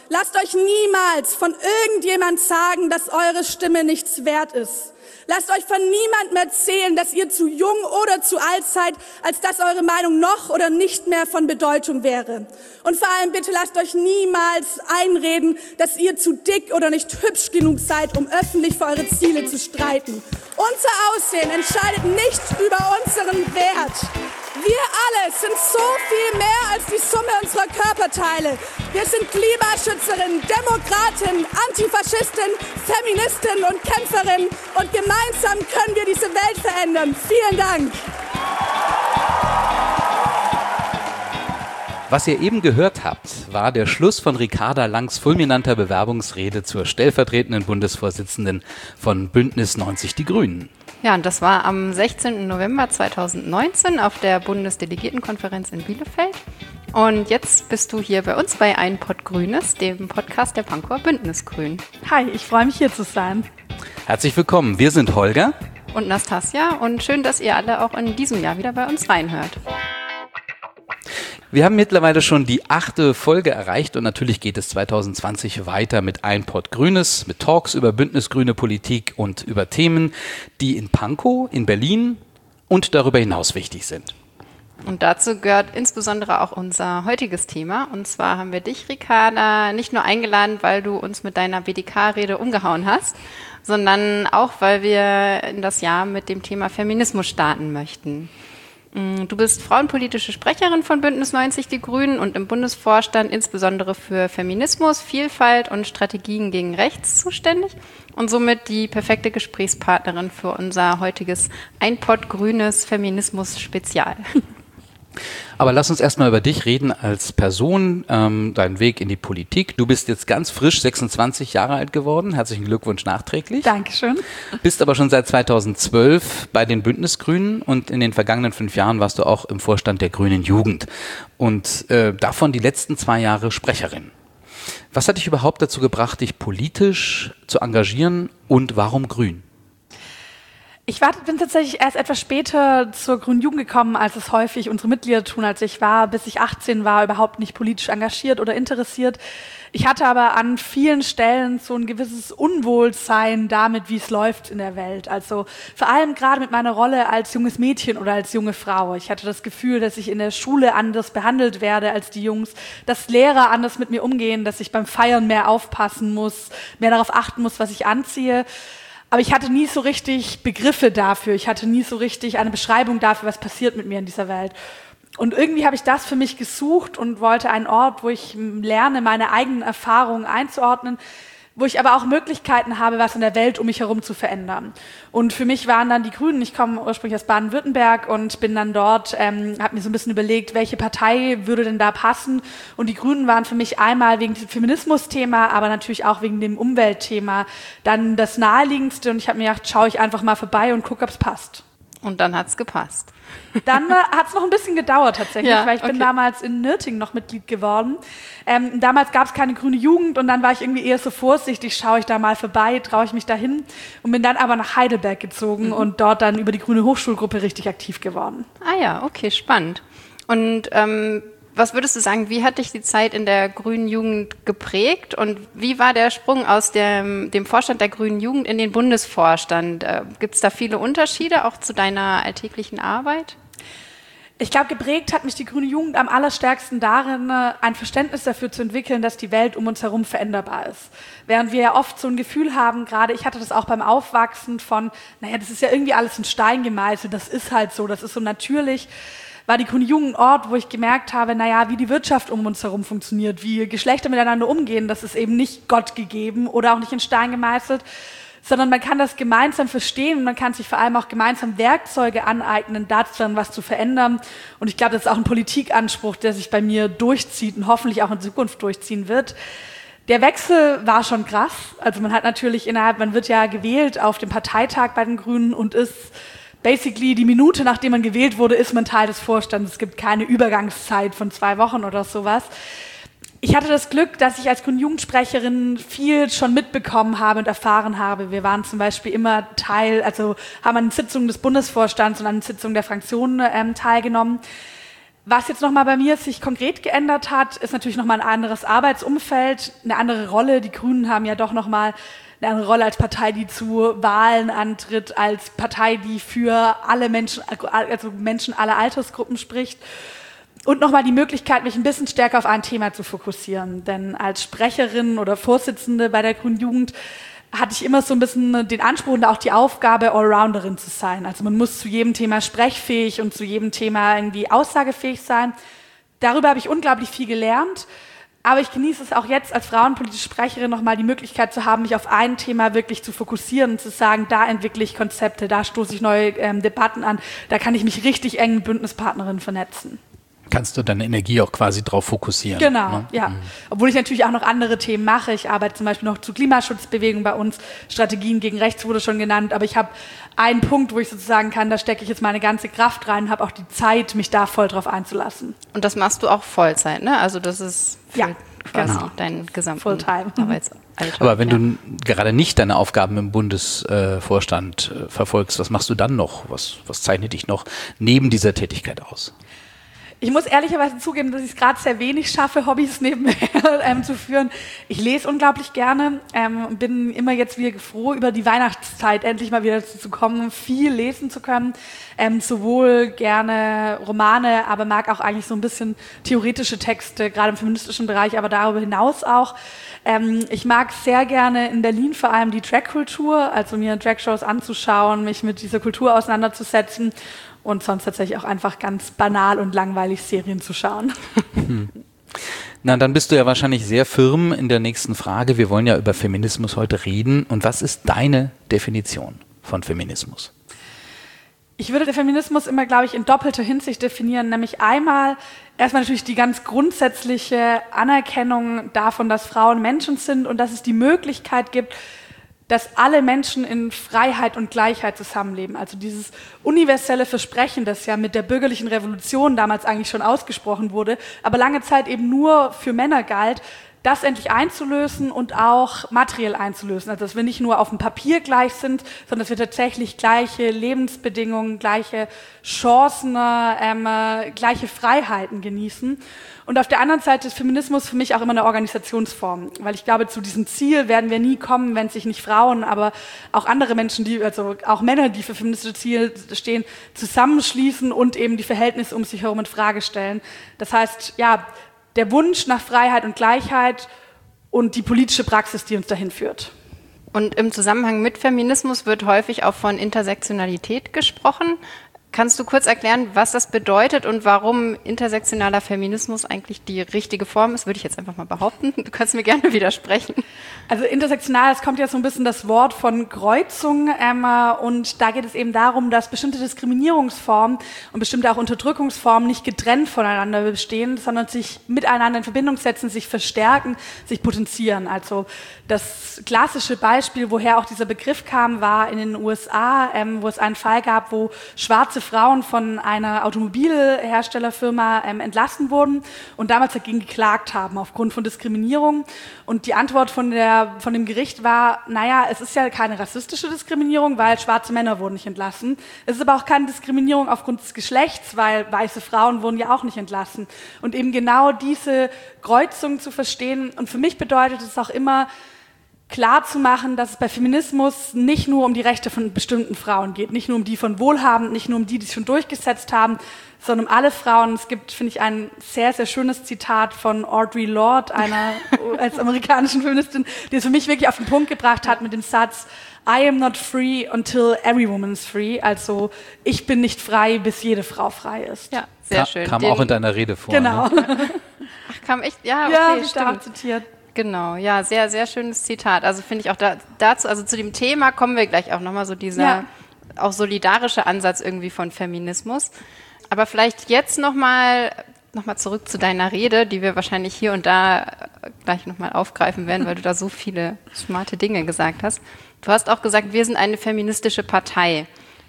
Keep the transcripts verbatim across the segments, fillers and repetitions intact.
Lasst euch niemals von irgendjemand sagen, dass eure Stimme nichts wert ist. Lasst euch von niemandem erzählen, dass ihr zu jung oder zu alt seid, als dass eure Meinung noch oder nicht mehr von Bedeutung wäre. Und vor allem bitte lasst euch niemals einreden, dass ihr zu dick oder nicht hübsch genug seid, um öffentlich für eure Ziele zu streiten. Unser Aussehen entscheidet nicht über unseren Wert. Wir alle sind so viel mehr als die Summe unserer Körperteile. Wir sind Klimaschützerin, Demokratin, Antifaschistin, Feministin und Kämpferin. Und gemeinsam können wir diese Welt verändern. Vielen Dank. Was ihr eben gehört habt, war der Schluss von Ricarda Langs fulminanter Bewerbungsrede zur stellvertretenden Bundesvorsitzenden von Bündnis neunzig Die Grünen. Ja, und das war am sechzehnten November zweitausendneunzehn auf der Bundesdelegiertenkonferenz in Bielefeld. Und jetzt bist du hier bei uns bei Ein Pott Grünes, dem Podcast der Pankower Bündnisgrünen. Hi, ich freue mich hier zu sein. Herzlich willkommen. Wir sind Holger und Nastasia und schön, dass ihr alle auch in diesem Jahr wieder bei uns reinhört. Wir haben mittlerweile schon die achte Folge erreicht und natürlich geht es zweitausendzwanzig weiter mit Ein Pott Grünes, mit Talks über bündnisgrüne Politik und über Themen, die in Pankow, in Berlin und darüber hinaus wichtig sind. Und dazu gehört insbesondere auch unser heutiges Thema. Und zwar haben wir dich, Ricarda, nicht nur eingeladen, weil du uns mit deiner B D K-Rede umgehauen hast, sondern auch, weil wir in das Jahr mit dem Thema Feminismus starten möchten. Du bist frauenpolitische Sprecherin von Bündnis neunzig Die Grünen und im Bundesvorstand insbesondere für Feminismus, Vielfalt und Strategien gegen Rechts zuständig und somit die perfekte Gesprächspartnerin für unser heutiges Ein Pott Grünes Feminismus-Spezial. Aber lass uns erstmal über dich reden als Person, ähm, deinen Weg in die Politik. Du bist jetzt ganz frisch sechsundzwanzig Jahre alt geworden. Herzlichen Glückwunsch nachträglich. Dankeschön. Bist aber schon seit zweitausendzwölf bei den Bündnisgrünen und in den vergangenen fünf Jahren warst du auch im Vorstand der Grünen Jugend und äh, davon die letzten zwei Jahre Sprecherin. Was hat dich überhaupt dazu gebracht, dich politisch zu engagieren und warum Grün? Ich war, bin tatsächlich erst etwas später zur Grünen Jugend gekommen, als es häufig unsere Mitglieder tun. Also ich war, bis ich achtzehn war, überhaupt nicht politisch engagiert oder interessiert. Ich hatte aber an vielen Stellen so ein gewisses Unwohlsein damit, wie es läuft in der Welt. Also vor allem gerade mit meiner Rolle als junges Mädchen oder als junge Frau. Ich hatte das Gefühl, dass ich in der Schule anders behandelt werde als die Jungs, dass Lehrer anders mit mir umgehen, dass ich beim Feiern mehr aufpassen muss, mehr darauf achten muss, was ich anziehe. Aber ich hatte nie so richtig Begriffe dafür. Ich hatte nie so richtig eine Beschreibung dafür, was passiert mit mir in dieser Welt. Und irgendwie habe ich das für mich gesucht und wollte einen Ort, wo ich lerne, meine eigenen Erfahrungen einzuordnen, wo ich aber auch Möglichkeiten habe, was in der Welt um mich herum zu verändern. Und für mich waren dann die Grünen, ich komme ursprünglich aus Baden-Württemberg und bin dann dort, ähm, habe mir so ein bisschen überlegt, welche Partei würde denn da passen. Und die Grünen waren für mich einmal wegen dem Feminismus-Thema, aber natürlich auch wegen dem Umweltthema dann das Naheliegendste. Und ich habe mir gedacht, schaue ich einfach mal vorbei und gucke, ob es passt. Und dann hat's gepasst. Dann äh, hat es noch ein bisschen gedauert tatsächlich, ja, weil ich okay. bin damals in Nürtingen noch Mitglied geworden. Ähm, damals gab es keine grüne Jugend und dann war ich irgendwie eher so vorsichtig, schaue ich da mal vorbei, traue ich mich da hin und bin dann aber nach Heidelberg gezogen mhm. und dort dann über die Grüne Hochschulgruppe richtig aktiv geworden. Ah ja, okay, spannend. Und ähm, was würdest du sagen, wie hat dich die Zeit in der Grünen Jugend geprägt und wie war der Sprung aus dem, dem Vorstand der Grünen Jugend in den Bundesvorstand? Äh, Gibt es da viele Unterschiede auch zu deiner alltäglichen Arbeit? Ich glaube, geprägt hat mich die Grüne Jugend am allerstärksten darin, ein Verständnis dafür zu entwickeln, dass die Welt um uns herum veränderbar ist. Während wir ja oft so ein Gefühl haben, gerade ich hatte das auch beim Aufwachsen von, naja, das ist ja irgendwie alles in Stein gemeißelt, das ist halt so, das ist so natürlich, war die Grüne Jugend ein Ort, wo ich gemerkt habe, naja, wie die Wirtschaft um uns herum funktioniert, wie Geschlechter miteinander umgehen, das ist eben nicht Gott gegeben oder auch nicht in Stein gemeißelt, sondern man kann das gemeinsam verstehen und man kann sich vor allem auch gemeinsam Werkzeuge aneignen, dazu dann was zu verändern. Und ich glaube, das ist auch ein Politikanspruch, der sich bei mir durchzieht und hoffentlich auch in Zukunft durchziehen wird. Der Wechsel war schon krass. Also man hat natürlich innerhalb, man wird ja gewählt auf dem Parteitag bei den Grünen und ist basically die Minute, nachdem man gewählt wurde, ist man Teil des Vorstands. Es gibt keine Übergangszeit von zwei Wochen oder sowas. Ich hatte das Glück, dass ich als Grüne Jugendsprecherin viel schon mitbekommen habe und erfahren habe. Wir waren zum Beispiel immer Teil, also haben an Sitzungen des Bundesvorstands und an Sitzungen der Fraktionen ähm, teilgenommen. Was jetzt nochmal bei mir sich konkret geändert hat, ist natürlich nochmal ein anderes Arbeitsumfeld, eine andere Rolle. Die Grünen haben ja doch nochmal eine andere Rolle als Partei, die zu Wahlen antritt, als Partei, die für alle Menschen, also Menschen aller Altersgruppen spricht. Und nochmal die Möglichkeit, mich ein bisschen stärker auf ein Thema zu fokussieren. Denn als Sprecherin oder Vorsitzende bei der Grünen Jugend hatte ich immer so ein bisschen den Anspruch und auch die Aufgabe, Allrounderin zu sein. Also man muss zu jedem Thema sprechfähig und zu jedem Thema irgendwie aussagefähig sein. Darüber habe ich unglaublich viel gelernt. Aber ich genieße es auch jetzt als frauenpolitische Sprecherin nochmal die Möglichkeit zu haben, mich auf ein Thema wirklich zu fokussieren und zu sagen, da entwickle ich Konzepte, da stoße ich neue ähm, Debatten an, da kann ich mich richtig eng mit Bündnispartnerinnen vernetzen. Kannst du deine Energie auch quasi drauf fokussieren. Genau, ne? ja. Mhm. Obwohl ich natürlich auch noch andere Themen mache. Ich arbeite zum Beispiel noch zur Klimaschutzbewegung bei uns. Strategien gegen Rechts wurde schon genannt. Aber ich habe einen Punkt, wo ich sozusagen kann, da stecke ich jetzt meine ganze Kraft rein und habe auch die Zeit, mich da voll drauf einzulassen. Und das machst du auch Vollzeit, ne? Also das ist für ja, quasi genau. dein gesamten Fulltime. Arbeitsalltag. Aber wenn ja. du gerade nicht deine Aufgaben im Bundesvorstand äh, verfolgst, was machst du dann noch? Was, was zeichnet dich noch neben dieser Tätigkeit aus? Ich muss ehrlicherweise zugeben, dass ich es gerade sehr wenig schaffe, Hobbys nebenher ähm, zu führen. Ich lese unglaublich gerne ähm, und bin immer jetzt wieder froh, über die Weihnachtszeit endlich mal wieder dazu zu kommen, viel lesen zu können. Ähm, sowohl gerne Romane, aber mag auch eigentlich so ein bisschen theoretische Texte, gerade im feministischen Bereich, aber darüber hinaus auch. Ähm, ich mag sehr gerne in Berlin vor allem die Drag-Kultur, also mir Drag-Shows anzuschauen, mich mit dieser Kultur auseinanderzusetzen. Und sonst tatsächlich auch einfach ganz banal und langweilig Serien zu schauen. Hm. Na, dann bist du ja wahrscheinlich sehr firm in der nächsten Frage. Wir wollen ja über Feminismus heute reden. Und was ist deine Definition von Feminismus? Ich würde den Feminismus immer, glaube ich, in doppelter Hinsicht definieren. Nämlich einmal erstmal natürlich die ganz grundsätzliche Anerkennung davon, dass Frauen Menschen sind und dass es die Möglichkeit gibt, dass alle Menschen in Freiheit und Gleichheit zusammenleben. Also dieses universelle Versprechen, das ja mit der bürgerlichen Revolution damals eigentlich schon ausgesprochen wurde, aber lange Zeit eben nur für Männer galt, das endlich einzulösen und auch materiell einzulösen. Also dass wir nicht nur auf dem Papier gleich sind, sondern dass wir tatsächlich gleiche Lebensbedingungen, gleiche Chancen, ähm, äh, gleiche Freiheiten genießen. Und auf der anderen Seite ist Feminismus für mich auch immer eine Organisationsform, weil ich glaube, zu diesem Ziel werden wir nie kommen, wenn sich nicht Frauen, aber auch andere Menschen, die, also auch Männer, die für feministische Ziele stehen, zusammenschließen und eben die Verhältnisse um sich herum in Frage stellen. Das heißt, ja, der Wunsch nach Freiheit und Gleichheit und die politische Praxis, die uns dahin führt. Und im Zusammenhang mit Feminismus wird häufig auch von Intersektionalität gesprochen. Kannst du kurz erklären, was das bedeutet und warum intersektionaler Feminismus eigentlich die richtige Form ist? Würde ich jetzt einfach mal behaupten. Du kannst mir gerne widersprechen. Also intersektional, es kommt ja so ein bisschen das Wort von Kreuzung ähm, und da geht es eben darum, dass bestimmte Diskriminierungsformen und bestimmte auch Unterdrückungsformen nicht getrennt voneinander bestehen, sondern sich miteinander in Verbindung setzen, sich verstärken, sich potenzieren. Also das klassische Beispiel, woher auch dieser Begriff kam, war in den U S A, ähm, wo es einen Fall gab, wo schwarze Frauen von einer Automobilherstellerfirma ähm, entlassen wurden und damals dagegen geklagt haben aufgrund von Diskriminierung. Und die Antwort von, der, von dem Gericht war, naja, es ist ja keine rassistische Diskriminierung, weil schwarze Männer wurden nicht entlassen. Es ist aber auch keine Diskriminierung aufgrund des Geschlechts, weil weiße Frauen wurden ja auch nicht entlassen. Und eben genau diese Kreuzung zu verstehen. Und für mich bedeutet es auch immer, klar zu machen, dass es bei Feminismus nicht nur um die Rechte von bestimmten Frauen geht, nicht nur um die von Wohlhabenden, nicht nur um die, die es schon durchgesetzt haben, sondern um alle Frauen. Es gibt, finde ich, ein sehr, sehr schönes Zitat von Audre Lorde, einer als amerikanischen Feministin, die es für mich wirklich auf den Punkt gebracht hat mit dem Satz, I am not free until every woman is free. Also ich bin nicht frei, bis jede Frau frei ist. Ja, sehr Ka- schön. Kam Den, auch in deiner Rede vor. Genau. Ne? Ach, kam echt? Ja, okay, ja, stimmt. stark zitiert. Genau, ja, sehr, sehr schönes Zitat. Also finde ich auch da, dazu, also zu dem Thema kommen wir gleich auch nochmal so dieser ja. auch solidarische Ansatz irgendwie von Feminismus. Aber vielleicht jetzt nochmal noch mal zurück zu deiner Rede, die wir wahrscheinlich hier und da gleich nochmal aufgreifen werden, weil du da so viele smarte Dinge gesagt hast. Du hast auch gesagt, wir sind eine feministische Partei.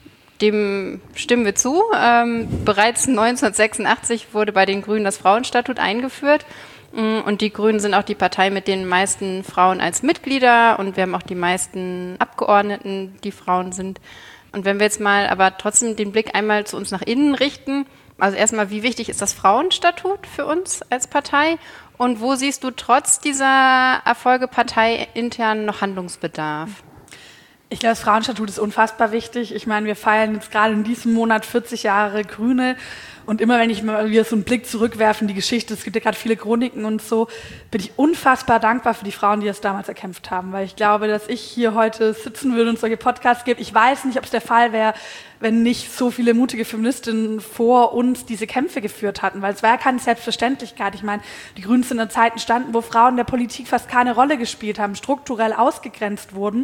Dem stimmen wir zu. Ähm, bereits neunzehnhundertsechsundachtzig wurde bei den Grünen das Frauenstatut eingeführt. Und die Grünen sind auch die Partei mit den meisten Frauen als Mitglieder und wir haben auch die meisten Abgeordneten, die Frauen sind. Und wenn wir jetzt mal aber trotzdem den Blick einmal zu uns nach innen richten, Also erstmal, wie wichtig ist das Frauenstatut für uns als Partei? Und wo siehst du trotz dieser Erfolge parteiintern noch Handlungsbedarf? Ich glaube, das Frauenstatut ist unfassbar wichtig. Ich meine, wir feiern jetzt gerade in diesem Monat vierzig Jahre Grüne. Und immer, wenn ich mal wieder so einen Blick zurückwerfe in die Geschichte, es gibt ja gerade viele Chroniken und so, bin ich unfassbar dankbar für die Frauen, die das damals erkämpft haben. Weil ich glaube, dass ich hier heute sitzen würde und solche Podcasts gebe. Ich weiß nicht, ob es der Fall wäre, wenn nicht so viele mutige Feministinnen vor uns diese Kämpfe geführt hatten. Weil es war ja keine Selbstverständlichkeit. Ich meine, die Grünen sind in Zeiten entstanden, wo Frauen in der Politik fast keine Rolle gespielt haben, strukturell ausgegrenzt wurden.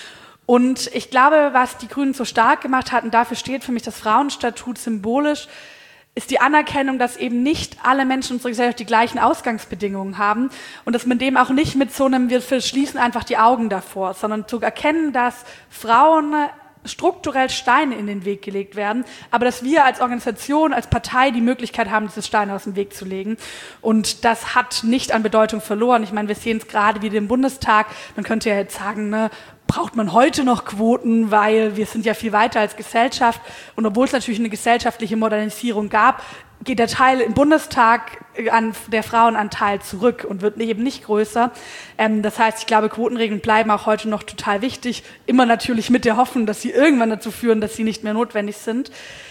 Und ich glaube, was die Grünen so stark gemacht hatten, dafür steht für mich das Frauenstatut symbolisch, ist die Anerkennung, dass eben nicht alle Menschen in unserer Gesellschaft die gleichen Ausgangsbedingungen haben und dass man dem auch nicht mit so einem, wir verschließen einfach die Augen davor, sondern zu erkennen, dass Frauen strukturell Steine in den Weg gelegt werden, aber dass wir als Organisation, als Partei die Möglichkeit haben, diese Steine aus dem Weg zu legen. Und das hat nicht an Bedeutung verloren. Ich meine, wir sehen es gerade wieder im Bundestag. Man könnte ja jetzt sagen, ne, braucht man heute noch Quoten, weil wir sind ja viel weiter als Gesellschaft. Und obwohl es natürlich eine gesellschaftliche Modernisierung gab, geht der Teil im Bundestag an der Frauenanteil zurück und wird eben nicht größer. Ähm, das heißt, ich glaube, Quotenregeln bleiben auch heute noch total wichtig. Immer natürlich mit der Hoffnung, dass sie irgendwann dazu führen, dass sie nicht mehr notwendig sind.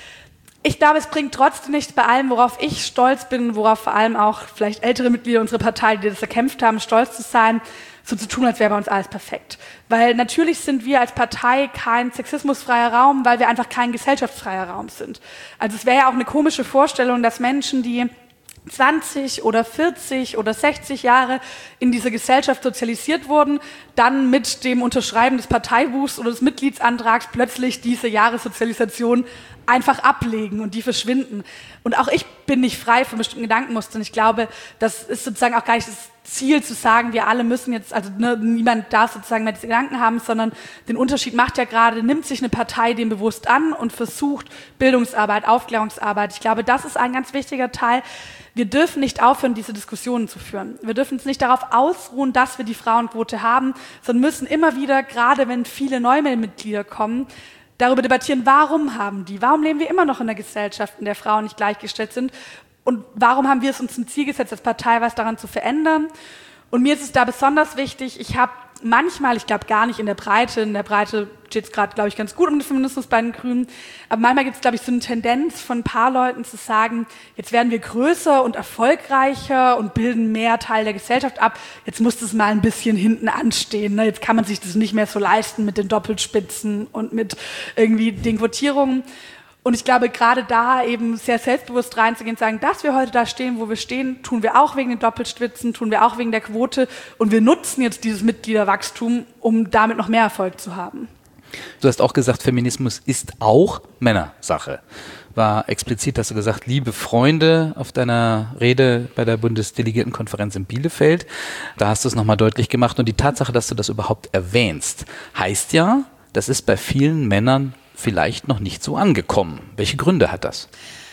Ich glaube, es bringt trotzdem nichts bei allem, worauf ich stolz bin, worauf vor allem auch vielleicht ältere Mitglieder unserer Partei, die das erkämpft haben, stolz zu sein, so zu tun, als wäre bei uns alles perfekt. Weil natürlich sind wir als Partei kein sexismusfreier Raum, weil wir einfach kein gesellschaftsfreier Raum sind. Also es wäre ja auch eine komische Vorstellung, dass Menschen, die zwanzig oder vierzig oder sechzig Jahre in dieser Gesellschaft sozialisiert wurden, dann mit dem Unterschreiben des Parteibuchs oder des Mitgliedsantrags plötzlich diese Jahressozialisation einfach ablegen und die verschwinden. Und auch ich bin nicht frei von bestimmten Gedankenmustern. Ich glaube, das ist sozusagen auch gar nicht das Ziel zu sagen, wir alle müssen jetzt, also ne, niemand darf sozusagen mehr diese Gedanken haben, sondern den Unterschied macht ja gerade, nimmt sich eine Partei dem bewusst an und versucht Bildungsarbeit, Aufklärungsarbeit. Ich glaube, das ist ein ganz wichtiger Teil. Wir dürfen nicht aufhören, diese Diskussionen zu führen. Wir dürfen uns nicht darauf ausruhen, dass wir die Frauenquote haben, sondern müssen immer wieder, gerade wenn viele neue Mitglieder kommen, darüber debattieren, warum haben die? Warum leben wir immer noch in einer Gesellschaft, in der Frauen nicht gleichgestellt sind? Und warum haben wir es uns zum Ziel gesetzt, als Partei was daran zu verändern? Und mir ist es da besonders wichtig, ich habe manchmal, ich glaube gar nicht in der Breite, in der Breite steht es gerade, glaube ich, ganz gut um den Feminismus bei den Grünen, aber manchmal gibt es, glaube ich, so eine Tendenz von ein paar Leuten zu sagen, jetzt werden wir größer und erfolgreicher und bilden mehr Teil der Gesellschaft ab, jetzt muss das mal ein bisschen hinten anstehen, ne? Jetzt kann man sich das nicht mehr so leisten mit den Doppelspitzen und mit irgendwie den Quotierungen. Und ich glaube, gerade da eben sehr selbstbewusst reinzugehen und sagen, dass wir heute da stehen, wo wir stehen, tun wir auch wegen den Doppelspitzen, tun wir auch wegen der Quote und wir nutzen jetzt dieses Mitgliederwachstum, um damit noch mehr Erfolg zu haben. Du hast auch gesagt, Feminismus ist auch Männersache. War explizit, hast du gesagt, liebe Freunde auf deiner Rede bei der Bundesdelegiertenkonferenz in Bielefeld. Da hast du es nochmal deutlich gemacht und die Tatsache, dass du das überhaupt erwähnst, heißt ja, das ist bei vielen Männern vielleicht noch nicht so angekommen. Welche Gründe hat das?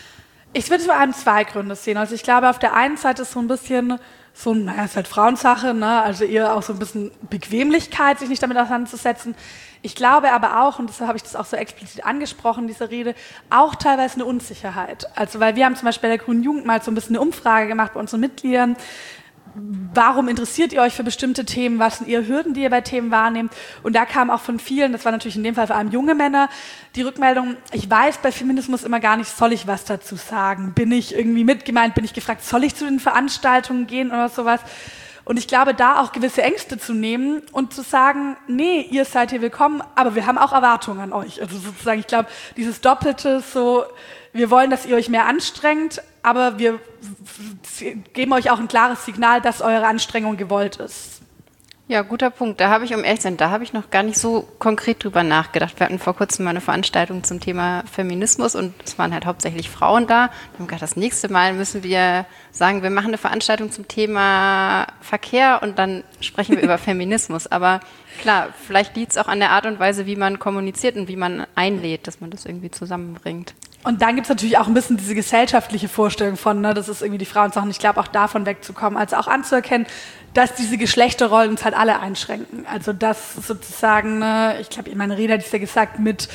Ich würde vor allem zwei Gründe sehen. Also ich glaube, auf der einen Seite ist so ein bisschen so, naja, ist halt Frauensache, ne? Also eher auch so ein bisschen Bequemlichkeit, sich nicht damit auseinanderzusetzen. Ich glaube aber auch, und deshalb habe ich das auch so explizit angesprochen, diese Rede, auch teilweise eine Unsicherheit. Also weil wir haben zum Beispiel bei der Grünen Jugend mal so ein bisschen eine Umfrage gemacht bei unseren Mitgliedern. Warum interessiert ihr euch für bestimmte Themen? Was sind eher Hürden, die ihr bei Themen wahrnehmt? Und da kam auch von vielen, das war natürlich in dem Fall vor allem junge Männer, die Rückmeldung, ich weiß bei Feminismus immer gar nicht, soll ich was dazu sagen? Bin ich irgendwie mitgemeint? Bin ich gefragt, soll ich zu den Veranstaltungen gehen oder sowas? Und ich glaube, da auch gewisse Ängste zu nehmen und zu sagen, nee, ihr seid hier willkommen, aber wir haben auch Erwartungen an euch. Also sozusagen, ich glaube, dieses Doppelte so, wir wollen, dass ihr euch mehr anstrengt, aber wir geben euch auch ein klares Signal, dass eure Anstrengung gewollt ist. Ja, guter Punkt. Da habe ich, um ehrlich zu sein, da habe ich noch gar nicht so konkret drüber nachgedacht. Wir hatten vor kurzem mal eine Veranstaltung zum Thema Feminismus und es waren halt hauptsächlich Frauen da. Wir haben gedacht, das nächste Mal müssen wir sagen, wir machen eine Veranstaltung zum Thema Verkehr und dann sprechen wir über Feminismus. Aber klar, vielleicht liegt es auch an der Art und Weise, wie man kommuniziert und wie man einlädt, dass man das irgendwie zusammenbringt. Und dann gibt es natürlich auch ein bisschen diese gesellschaftliche Vorstellung von, ne, das ist irgendwie die Frauensache. Und ich glaube, auch davon wegzukommen, also auch anzuerkennen, dass diese Geschlechterrollen uns halt alle einschränken. Also dass sozusagen, ne, ich glaube, in meiner Rede hatte ich es ja gesagt, mit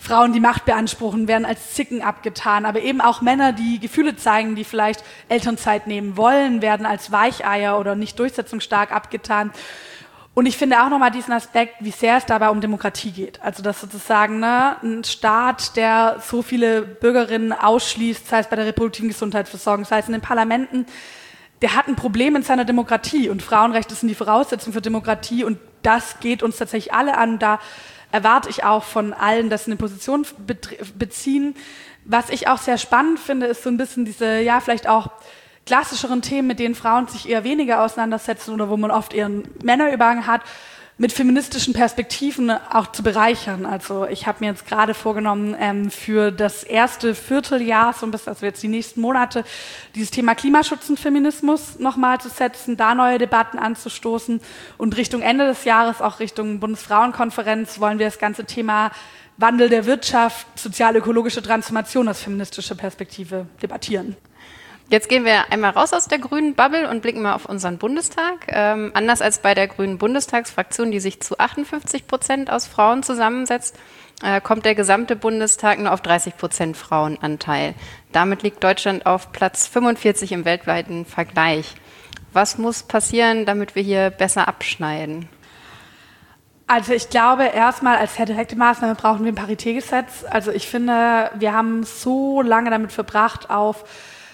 Frauen, die Macht beanspruchen, werden als Zicken abgetan. Aber eben auch Männer, die Gefühle zeigen, die vielleicht Elternzeit nehmen wollen, werden als Weicheier oder nicht durchsetzungsstark abgetan. Und ich finde auch nochmal diesen Aspekt, wie sehr es dabei um Demokratie geht. Also dass sozusagen ne, ein Staat, der so viele Bürgerinnen ausschließt, sei es bei der reproduktiven Gesundheitsversorgung, sei es in den Parlamenten, der hat ein Problem in seiner Demokratie. Und Frauenrechte sind die Voraussetzung für Demokratie. Und das geht uns tatsächlich alle an. Da erwarte ich auch von allen, dass sie eine Position beziehen. Was ich auch sehr spannend finde, ist so ein bisschen diese, ja, vielleicht auch klassischeren Themen, mit denen Frauen sich eher weniger auseinandersetzen oder wo man oft eher einen Männerüberhang hat, mit feministischen Perspektiven auch zu bereichern. Also ich habe mir jetzt gerade vorgenommen, ähm, für das erste Vierteljahr, so ein bisschen, also jetzt die nächsten Monate, dieses Thema Klimaschutz und Feminismus nochmal zu setzen, da neue Debatten anzustoßen und Richtung Ende des Jahres, auch Richtung Bundesfrauenkonferenz, wollen wir das ganze Thema Wandel der Wirtschaft, sozial-ökologische Transformation aus feministischer Perspektive debattieren. Jetzt gehen wir einmal raus aus der grünen Bubble und blicken mal auf unseren Bundestag. Ähm, anders als bei der grünen Bundestagsfraktion, die sich zu achtundfünfzig Prozent aus Frauen zusammensetzt, äh, kommt der gesamte Bundestag nur auf dreißig Prozent Frauenanteil. Damit liegt Deutschland auf Platz fünfundvierzig im weltweiten Vergleich. Was muss passieren, damit wir hier besser abschneiden? Also ich glaube, erstmal als sehr direkte Maßnahme brauchen wir ein Paritätgesetz. Also ich finde, wir haben so lange damit verbracht, auf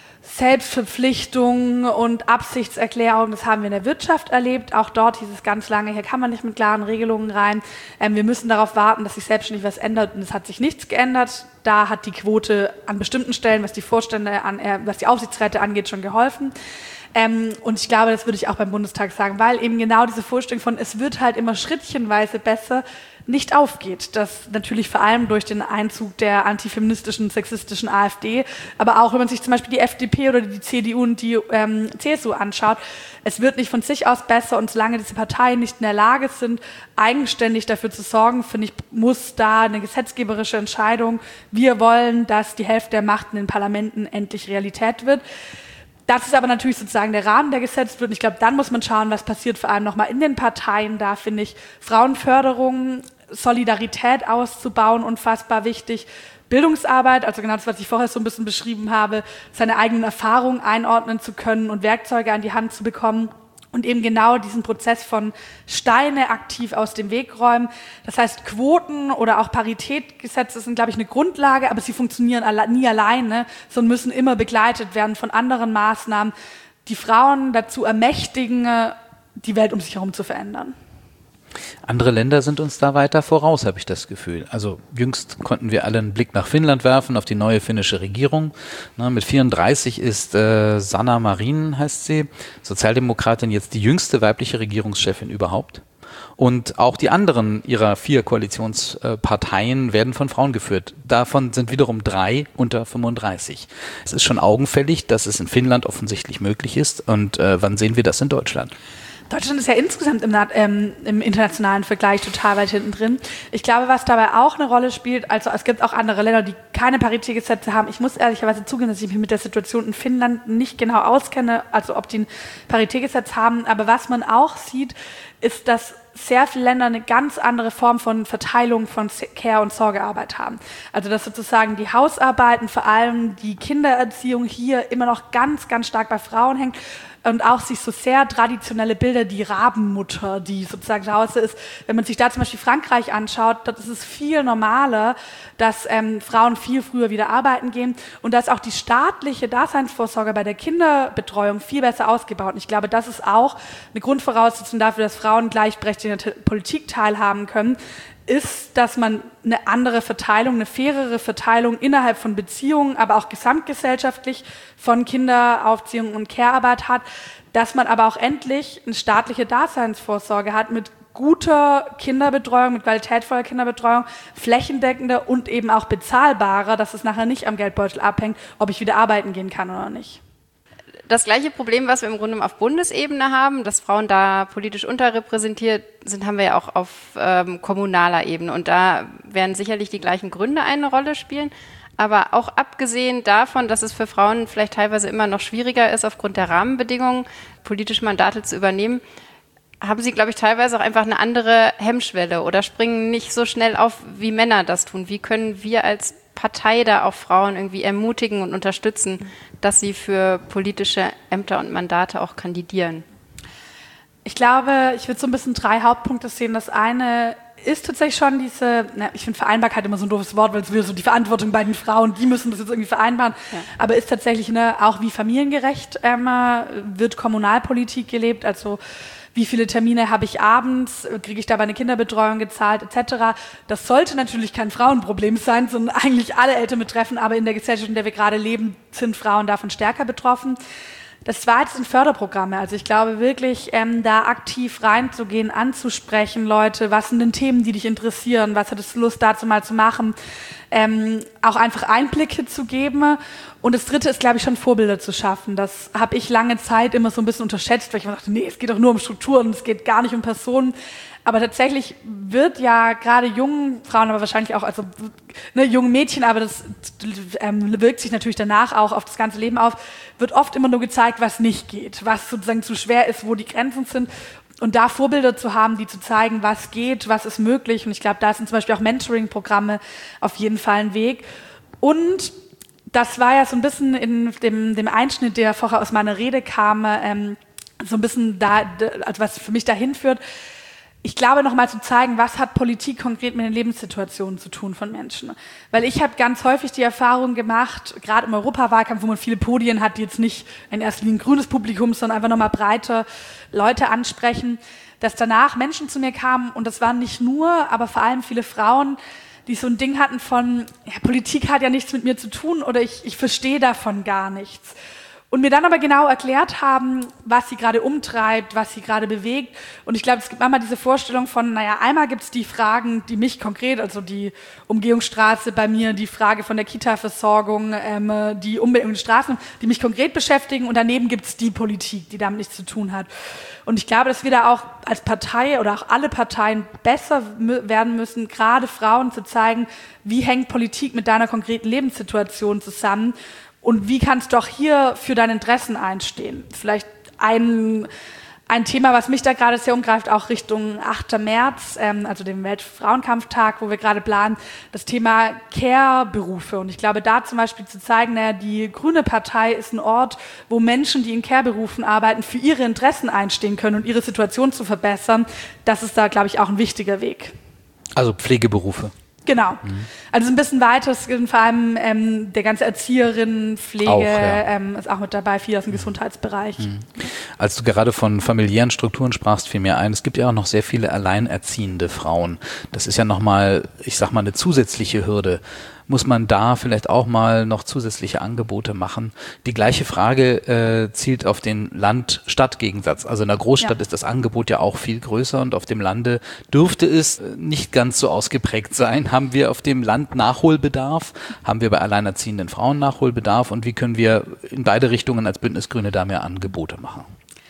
Selbstverpflichtungen und Absichtserklärungen, das haben wir in der Wirtschaft erlebt. Auch dort hieß es ganz lange, hier kann man nicht mit klaren Regelungen rein. Ähm, wir müssen darauf warten, dass sich selbstständig was ändert, und es hat sich nichts geändert. Da hat die Quote an bestimmten Stellen, was die Vorstände, an, äh, was die Aufsichtsräte angeht, schon geholfen. Ähm, und ich glaube, das würde ich auch beim Bundestag sagen, weil eben genau diese Vorstellung von, es wird halt immer schrittchenweise besser, nicht aufgeht. Das natürlich vor allem durch den Einzug der antifeministischen, sexistischen AfD, aber auch wenn man sich zum Beispiel die F D P oder die C D U und die ähm, C S U anschaut, es wird nicht von sich aus besser, und solange diese Parteien nicht in der Lage sind, eigenständig dafür zu sorgen, finde ich, muss da eine gesetzgeberische Entscheidung, wir wollen, dass die Hälfte der Macht in den Parlamenten endlich Realität wird. Das ist aber natürlich sozusagen der Rahmen, der gesetzt wird. Und ich glaube, dann muss man schauen, was passiert vor allem nochmal in den Parteien. Da finde ich Frauenförderung, Solidarität auszubauen, unfassbar wichtig. Bildungsarbeit, also genau das, was ich vorher so ein bisschen beschrieben habe, seine eigenen Erfahrungen einordnen zu können und Werkzeuge an die Hand zu bekommen. Und eben genau diesen Prozess von Steine aktiv aus dem Weg räumen. Das heißt, Quoten oder auch Paritätgesetze sind, glaube ich, eine Grundlage, aber sie funktionieren alle, nie alleine, sondern müssen immer begleitet werden von anderen Maßnahmen, die Frauen dazu ermächtigen, die Welt um sich herum zu verändern. Andere Länder sind uns da weiter voraus, habe ich das Gefühl. Also jüngst konnten wir alle einen Blick nach Finnland werfen, auf die neue finnische Regierung. Na, mit vierunddreißig ist äh, Sanna Marin, heißt sie, Sozialdemokratin, jetzt die jüngste weibliche Regierungschefin überhaupt. Und auch die anderen ihrer vier Koalitionsparteien werden von Frauen geführt. Davon sind wiederum drei unter fünfunddreißig. Es ist schon augenfällig, dass es in Finnland offensichtlich möglich ist. Und äh, wann sehen wir das in Deutschland? Deutschland ist ja insgesamt im, ähm, im internationalen Vergleich total weit hinten drin. Ich glaube, was dabei auch eine Rolle spielt, also es gibt auch andere Länder, die keine Paritätgesetze haben. Ich muss ehrlicherweise zugeben, dass ich mich mit der Situation in Finnland nicht genau auskenne, also ob die ein Paritätgesetz haben. Aber was man auch sieht, ist, dass sehr viele Länder eine ganz andere Form von Verteilung von Care- und Sorgearbeit haben. Also dass sozusagen die Hausarbeiten, vor allem die Kindererziehung hier immer noch ganz, ganz stark bei Frauen hängt. Und auch sich so sehr traditionelle Bilder, die Rabenmutter, die sozusagen zu Hause ist. Wenn man sich da zum Beispiel Frankreich anschaut, dort ist es viel normaler, dass ähm, Frauen viel früher wieder arbeiten gehen und dass auch die staatliche Daseinsvorsorge bei der Kinderbetreuung viel besser ausgebaut. Und ich glaube, das ist auch eine Grundvoraussetzung dafür, dass Frauen gleichberechtigt in der Politik teilhaben können, ist, dass man eine andere Verteilung, eine fairere Verteilung innerhalb von Beziehungen, aber auch gesamtgesellschaftlich von Kinderaufziehung und Care-Arbeit hat, dass man aber auch endlich eine staatliche Daseinsvorsorge hat mit guter Kinderbetreuung, mit qualitätvoller Kinderbetreuung, flächendeckender und eben auch bezahlbarer, dass es nachher nicht am Geldbeutel abhängt, ob ich wieder arbeiten gehen kann oder nicht. Das gleiche Problem, was wir im Grunde auf Bundesebene haben, dass Frauen da politisch unterrepräsentiert sind, haben wir ja auch auf ähm, kommunaler Ebene. Und da werden sicherlich die gleichen Gründe eine Rolle spielen. Aber auch abgesehen davon, dass es für Frauen vielleicht teilweise immer noch schwieriger ist, aufgrund der Rahmenbedingungen politische Mandate zu übernehmen, haben sie, glaube ich, teilweise auch einfach eine andere Hemmschwelle oder springen nicht so schnell auf, wie Männer das tun. Wie können wir als Partei da auch Frauen irgendwie ermutigen und unterstützen, dass sie für politische Ämter und Mandate auch kandidieren? Ich glaube, ich würde so ein bisschen drei Hauptpunkte sehen. Das eine ist tatsächlich schon diese, na, ich finde Vereinbarkeit immer so ein doofes Wort, weil es wieder so die Verantwortung bei den Frauen, die müssen das jetzt irgendwie vereinbaren, ja. aber ist tatsächlich ne, auch wie familiengerecht ähm, wird Kommunalpolitik gelebt, also wie viele Termine habe ich abends, kriege ich dabei eine Kinderbetreuung gezahlt et cetera. Das sollte natürlich kein Frauenproblem sein, sondern eigentlich alle Eltern betreffen, aber in der Gesellschaft, in der wir gerade leben, sind Frauen davon stärker betroffen. Das zweite sind Förderprogramme. Also ich glaube wirklich, ähm, da aktiv reinzugehen, anzusprechen, Leute, was sind denn Themen, die dich interessieren, was hattest du Lust dazu mal zu machen, ähm, auch einfach Einblicke zu geben. Und das dritte ist, glaube ich, schon Vorbilder zu schaffen. Das habe ich lange Zeit immer so ein bisschen unterschätzt, weil ich immer dachte, nee, es geht doch nur um Strukturen, es geht gar nicht um Personen. Aber tatsächlich wird ja gerade jungen Frauen, aber wahrscheinlich auch, also ne, jungen Mädchen, aber das ähm, wirkt sich natürlich danach auch auf das ganze Leben auf, wird oft immer nur gezeigt, was nicht geht, was sozusagen zu schwer ist, wo die Grenzen sind. Und da Vorbilder zu haben, die zu zeigen, was geht, was ist möglich. Und ich glaube, da sind zum Beispiel auch Mentoring-Programme auf jeden Fall ein Weg. Und das war ja so ein bisschen in dem, dem Einschnitt, der vorher aus meiner Rede kam, ähm, so ein bisschen da, also was für mich dahin führt. Ich glaube, nochmal zu zeigen, was hat Politik konkret mit den Lebenssituationen zu tun von Menschen. Weil ich habe ganz häufig die Erfahrung gemacht, gerade im Europawahlkampf, wo man viele Podien hat, die jetzt nicht in erster Linie ein grünes Publikum, sondern einfach nochmal breite Leute ansprechen, dass danach Menschen zu mir kamen, und das waren nicht nur, aber vor allem viele Frauen, die so ein Ding hatten von, ja, Politik hat ja nichts mit mir zu tun oder ich, ich verstehe davon gar nichts. Und mir dann aber genau erklärt haben, was sie gerade umtreibt, was sie gerade bewegt. Und ich glaube, es gibt manchmal diese Vorstellung von, naja, einmal gibt es die Fragen, die mich konkret, also die Umgehungsstraße bei mir, die Frage von der Kita-Versorgung, ähm, die unbedingten Straßen, die mich konkret beschäftigen. Und daneben gibt es die Politik, die damit nichts zu tun hat. Und ich glaube, dass wir da auch als Partei oder auch alle Parteien besser m- werden müssen, gerade Frauen zu zeigen, wie hängt Politik mit deiner konkreten Lebenssituation zusammen. Und wie kannst du auch hier für deine Interessen einstehen? Vielleicht ein, ein Thema, was mich da gerade sehr umgreift, auch Richtung achten März, ähm, also dem Weltfrauenkampftag, wo wir gerade planen, das Thema Care-Berufe. Und ich glaube, da zum Beispiel zu zeigen, naja, die Grüne Partei ist ein Ort, wo Menschen, die in Care-Berufen arbeiten, für ihre Interessen einstehen können und ihre Situation zu verbessern, das ist da, glaube ich, auch ein wichtiger Weg. Also Pflegeberufe. Genau. Mhm. Also ein bisschen weiter, es gibt vor allem ähm, der ganze Erzieherinnen, Pflege auch, ja. ähm, ist auch mit dabei, viel aus dem Gesundheitsbereich. Mhm. Als du gerade von familiären Strukturen sprachst, fiel mir ein, es gibt ja auch noch sehr viele alleinerziehende Frauen. Das ist ja nochmal, ich sag mal, eine zusätzliche Hürde. Muss man da vielleicht auch mal noch zusätzliche Angebote machen? Die gleiche Frage äh, zielt auf den Land-Stadt-Gegensatz. Also in der Großstadt ja. ist das Angebot ja auch viel größer und auf dem Lande dürfte es nicht ganz so ausgeprägt sein. Haben wir auf dem Land Nachholbedarf? Haben wir bei alleinerziehenden Frauen Nachholbedarf? Und wie können wir in beide Richtungen als Bündnis Grüne da mehr Angebote machen?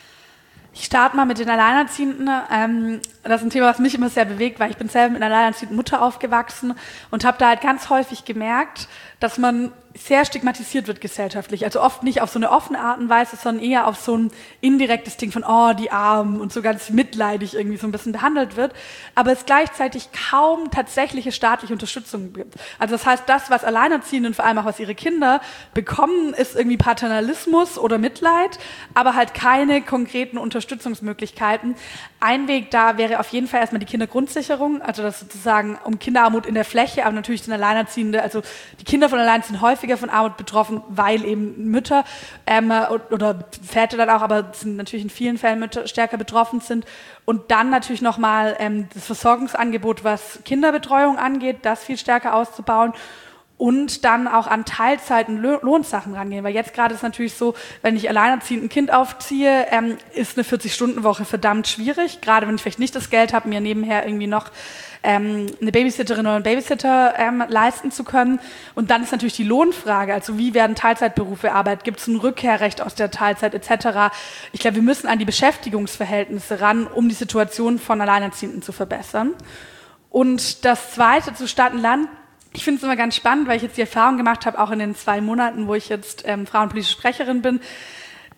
Ich starte mal mit den Alleinerziehenden. Ähm, das ist ein Thema, was mich immer sehr bewegt, weil ich bin selber mit einer alleinerziehenden Mutter aufgewachsen und habe da halt ganz häufig gemerkt, dass man sehr stigmatisiert wird gesellschaftlich. Also oft nicht auf so eine offene Art und Weise, sondern eher auf so ein indirektes Ding von, oh, die Armen und so ganz mitleidig irgendwie so ein bisschen behandelt wird. Aber es gleichzeitig kaum tatsächliche staatliche Unterstützung gibt. Also das heißt, das, was Alleinerziehenden, vor allem auch was ihre Kinder bekommen, ist irgendwie Paternalismus oder Mitleid, aber halt keine konkreten Unterstützungsmöglichkeiten. Ein Weg da wäre auf jeden Fall erstmal die Kindergrundsicherung, also das sozusagen um Kinderarmut in der Fläche, aber natürlich sind Alleinerziehende, also die Kinder von Alleinerziehenden sind häufiger von Armut betroffen, weil eben Mütter ähm, oder Väter dann auch, aber sind natürlich in vielen Fällen Mütter stärker betroffen sind. Und dann natürlich nochmal ähm, das Versorgungsangebot, was Kinderbetreuung angeht, das viel stärker auszubauen. Und dann auch an Teilzeit- und Lohnsachen rangehen. Weil jetzt gerade ist natürlich so, wenn ich alleinerziehend ein Kind aufziehe, ähm, ist eine vierzig-Stunden-Woche verdammt schwierig. Gerade wenn ich vielleicht nicht das Geld habe, mir nebenher irgendwie noch ähm, eine Babysitterin oder einen Babysitter ähm, leisten zu können. Und dann ist natürlich die Lohnfrage. Also wie werden Teilzeitberufe erarbeitet? Gibt es ein Rückkehrrecht aus der Teilzeit et cetera? Ich glaube, wir müssen an die Beschäftigungsverhältnisse ran, um die Situation von Alleinerziehenden zu verbessern. Und das Zweite zu Stadt und Land. Ich finde es immer ganz spannend, weil ich jetzt die Erfahrung gemacht habe, auch in den zwei Monaten, wo ich jetzt ähm, frauenpolitische Sprecherin bin,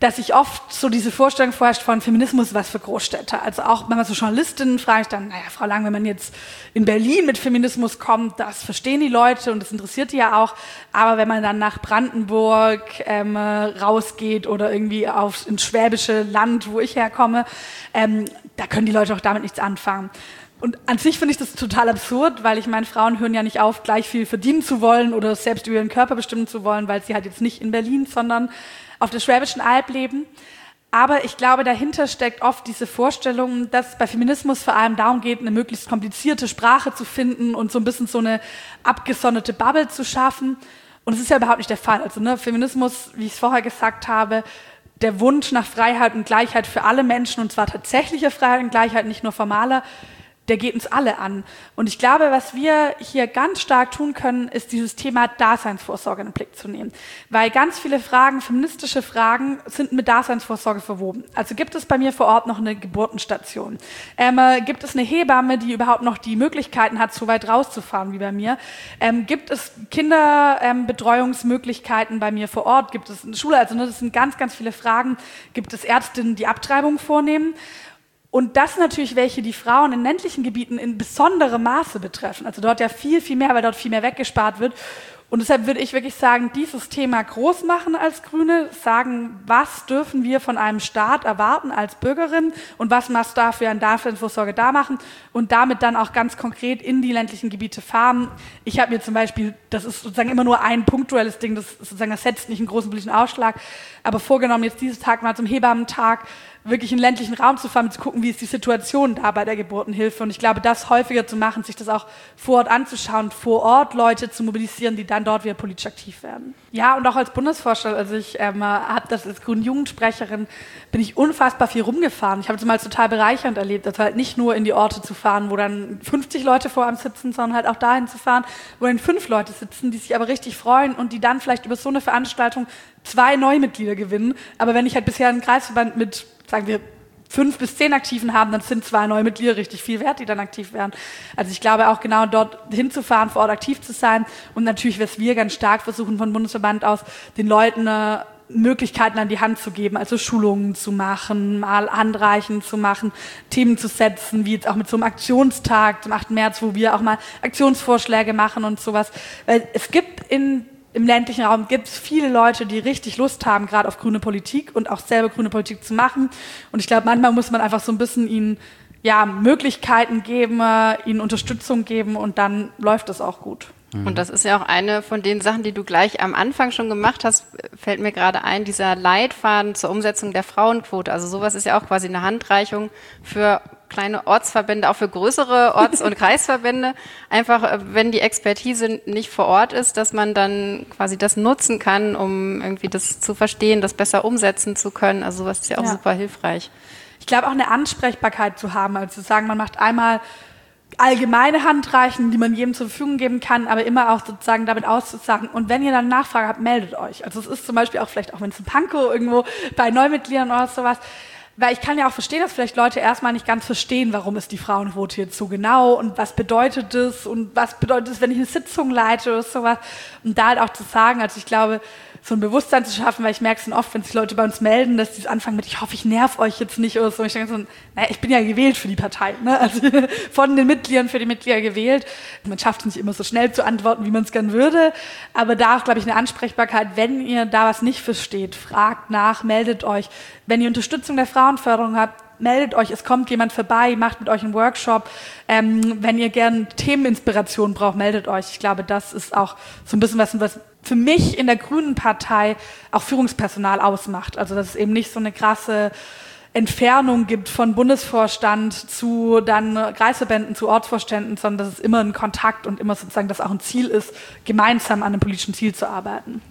dass sich oft so diese Vorstellung vorherrscht von Feminismus, was für Großstädter. Also auch wenn man so Journalistinnen frage ich dann, naja, Frau Lang, wenn man jetzt in Berlin mit Feminismus kommt, das verstehen die Leute und das interessiert die ja auch. Aber wenn man dann nach Brandenburg ähm, rausgeht oder irgendwie auf, ins schwäbische Land, wo ich herkomme, ähm, da können die Leute auch damit nichts anfangen. Und an sich finde ich das total absurd, weil ich meine, Frauen hören ja nicht auf, gleich viel verdienen zu wollen oder selbst über ihren Körper bestimmen zu wollen, weil sie halt jetzt nicht in Berlin, sondern auf der Schwäbischen Alb leben. Aber ich glaube, dahinter steckt oft diese Vorstellung, dass es bei Feminismus vor allem darum geht, eine möglichst komplizierte Sprache zu finden und so ein bisschen so eine abgesonderte Bubble zu schaffen. Und es ist ja überhaupt nicht der Fall. Also ne, Feminismus, wie ich es vorher gesagt habe, der Wunsch nach Freiheit und Gleichheit für alle Menschen, und zwar tatsächliche Freiheit und Gleichheit, nicht nur formaler, der geht uns alle an. Und ich glaube, was wir hier ganz stark tun können, ist dieses Thema Daseinsvorsorge in den Blick zu nehmen. Weil ganz viele Fragen, feministische Fragen, sind mit Daseinsvorsorge verwoben. Also gibt es bei mir vor Ort noch eine Geburtenstation? Ähm, äh, gibt es eine Hebamme, die überhaupt noch die Möglichkeiten hat, so weit rauszufahren wie bei mir? Ähm, gibt es Kinderbetreuungsmöglichkeiten ähm, bei mir vor Ort? Gibt es eine Schule? Also ne, das sind ganz, ganz viele Fragen. Gibt es Ärztinnen, die Abtreibung vornehmen? Und das sind natürlich welche, die Frauen in ländlichen Gebieten in besonderem Maße betreffen. Also dort ja viel, viel mehr, weil dort viel mehr weggespart wird. Und deshalb würde ich wirklich sagen, dieses Thema groß machen als Grüne, sagen, was dürfen wir von einem Staat erwarten als Bürgerin und was muss dafür an Daseinsvorsorge da machen und damit dann auch ganz konkret in die ländlichen Gebiete fahren. Ich habe mir zum Beispiel, das ist sozusagen immer nur ein punktuelles Ding, das sozusagen das setzt nicht einen großen politischen Ausschlag, aber vorgenommen jetzt dieses Tag mal zum Hebammentag, wirklich in den ländlichen Raum zu fahren, zu gucken, wie ist die Situation da bei der Geburtenhilfe. Und ich glaube, das häufiger zu machen, sich das auch vor Ort anzuschauen, vor Ort Leute zu mobilisieren, die dann dort wieder politisch aktiv werden. Ja, und auch als Bundesvorstand, also ich ähm, habe das als Grünen Jugendsprecherin, bin ich unfassbar viel rumgefahren. Ich habe es mal total bereichernd erlebt, also halt nicht nur in die Orte zu fahren, wo dann fünfzig Leute vor einem sitzen, sondern halt auch dahin zu fahren, wo dann fünf Leute sitzen, die sich aber richtig freuen und die dann vielleicht über so eine Veranstaltung zwei Neumitglieder gewinnen. Aber wenn ich halt bisher einen Kreisverband mit, sagen wir, fünf bis zehn Aktiven haben, dann sind zwei neue Mitglieder richtig viel wert, die dann aktiv werden. Also ich glaube auch genau dort hinzufahren, vor Ort aktiv zu sein und natürlich, was wir ganz stark versuchen von Bundesverband aus, den Leuten äh, Möglichkeiten an die Hand zu geben, also Schulungen zu machen, mal Handreichen zu machen, Themen zu setzen, wie jetzt auch mit so einem Aktionstag zum achten März, wo wir auch mal Aktionsvorschläge machen und sowas. Weil es gibt in Im ländlichen Raum gibt es viele Leute, die richtig Lust haben, gerade auf grüne Politik und auch selber grüne Politik zu machen. Und ich glaube, manchmal muss man einfach so ein bisschen ihnen ja, Möglichkeiten geben, ihnen Unterstützung geben und dann läuft das auch gut. Und das ist ja auch eine von den Sachen, die du gleich am Anfang schon gemacht hast, fällt mir gerade ein, dieser Leitfaden zur Umsetzung der Frauenquote. Also sowas ist ja auch quasi eine Handreichung für kleine Ortsverbände, auch für größere Orts- und Kreisverbände. Einfach, wenn die Expertise nicht vor Ort ist, dass man dann quasi das nutzen kann, um irgendwie das zu verstehen, das besser umsetzen zu können. Also sowas ist ja auch ja. super hilfreich. Ich glaube auch eine Ansprechbarkeit zu haben, also zu sagen, man macht einmal allgemeine Handreichen, die man jedem zur Verfügung geben kann, aber immer auch sozusagen damit auszusagen. Und wenn ihr dann Nachfrage habt, meldet euch. Also es ist zum Beispiel auch vielleicht auch, wenn es ein Pankow irgendwo bei Neumitgliedern oder sowas, weil ich kann ja auch verstehen, dass vielleicht Leute erstmal nicht ganz verstehen, warum ist die Frauenquote jetzt so genau und was bedeutet das und was bedeutet es, wenn ich eine Sitzung leite oder sowas. Und da halt auch zu sagen, also ich glaube, so ein Bewusstsein zu schaffen, weil ich merke es dann oft, wenn sich Leute bei uns melden, dass die anfangen mit, ich hoffe, ich nerv euch jetzt nicht oder so. Ich denke so, naja, ich bin ja gewählt für die Partei, ne? Also von den Mitgliedern für die Mitglieder gewählt. Man schafft es nicht immer so schnell zu antworten, wie man es gern würde, aber da auch, glaube ich, eine Ansprechbarkeit, wenn ihr da was nicht versteht, fragt nach, meldet euch. Wenn ihr Unterstützung der Frauenförderung habt, meldet euch, es kommt jemand vorbei, macht mit euch einen Workshop. Ähm, wenn ihr gern Themeninspiration braucht, meldet euch. Ich glaube, das ist auch so ein bisschen was, was für mich in der Grünen Partei auch Führungspersonal ausmacht. Also dass es eben nicht so eine krasse Entfernung gibt von Bundesvorstand zu dann Kreisverbänden, zu Ortsvorständen, sondern dass es immer ein Kontakt und immer sozusagen das auch ein Ziel ist, gemeinsam an einem politischen Ziel zu arbeiten.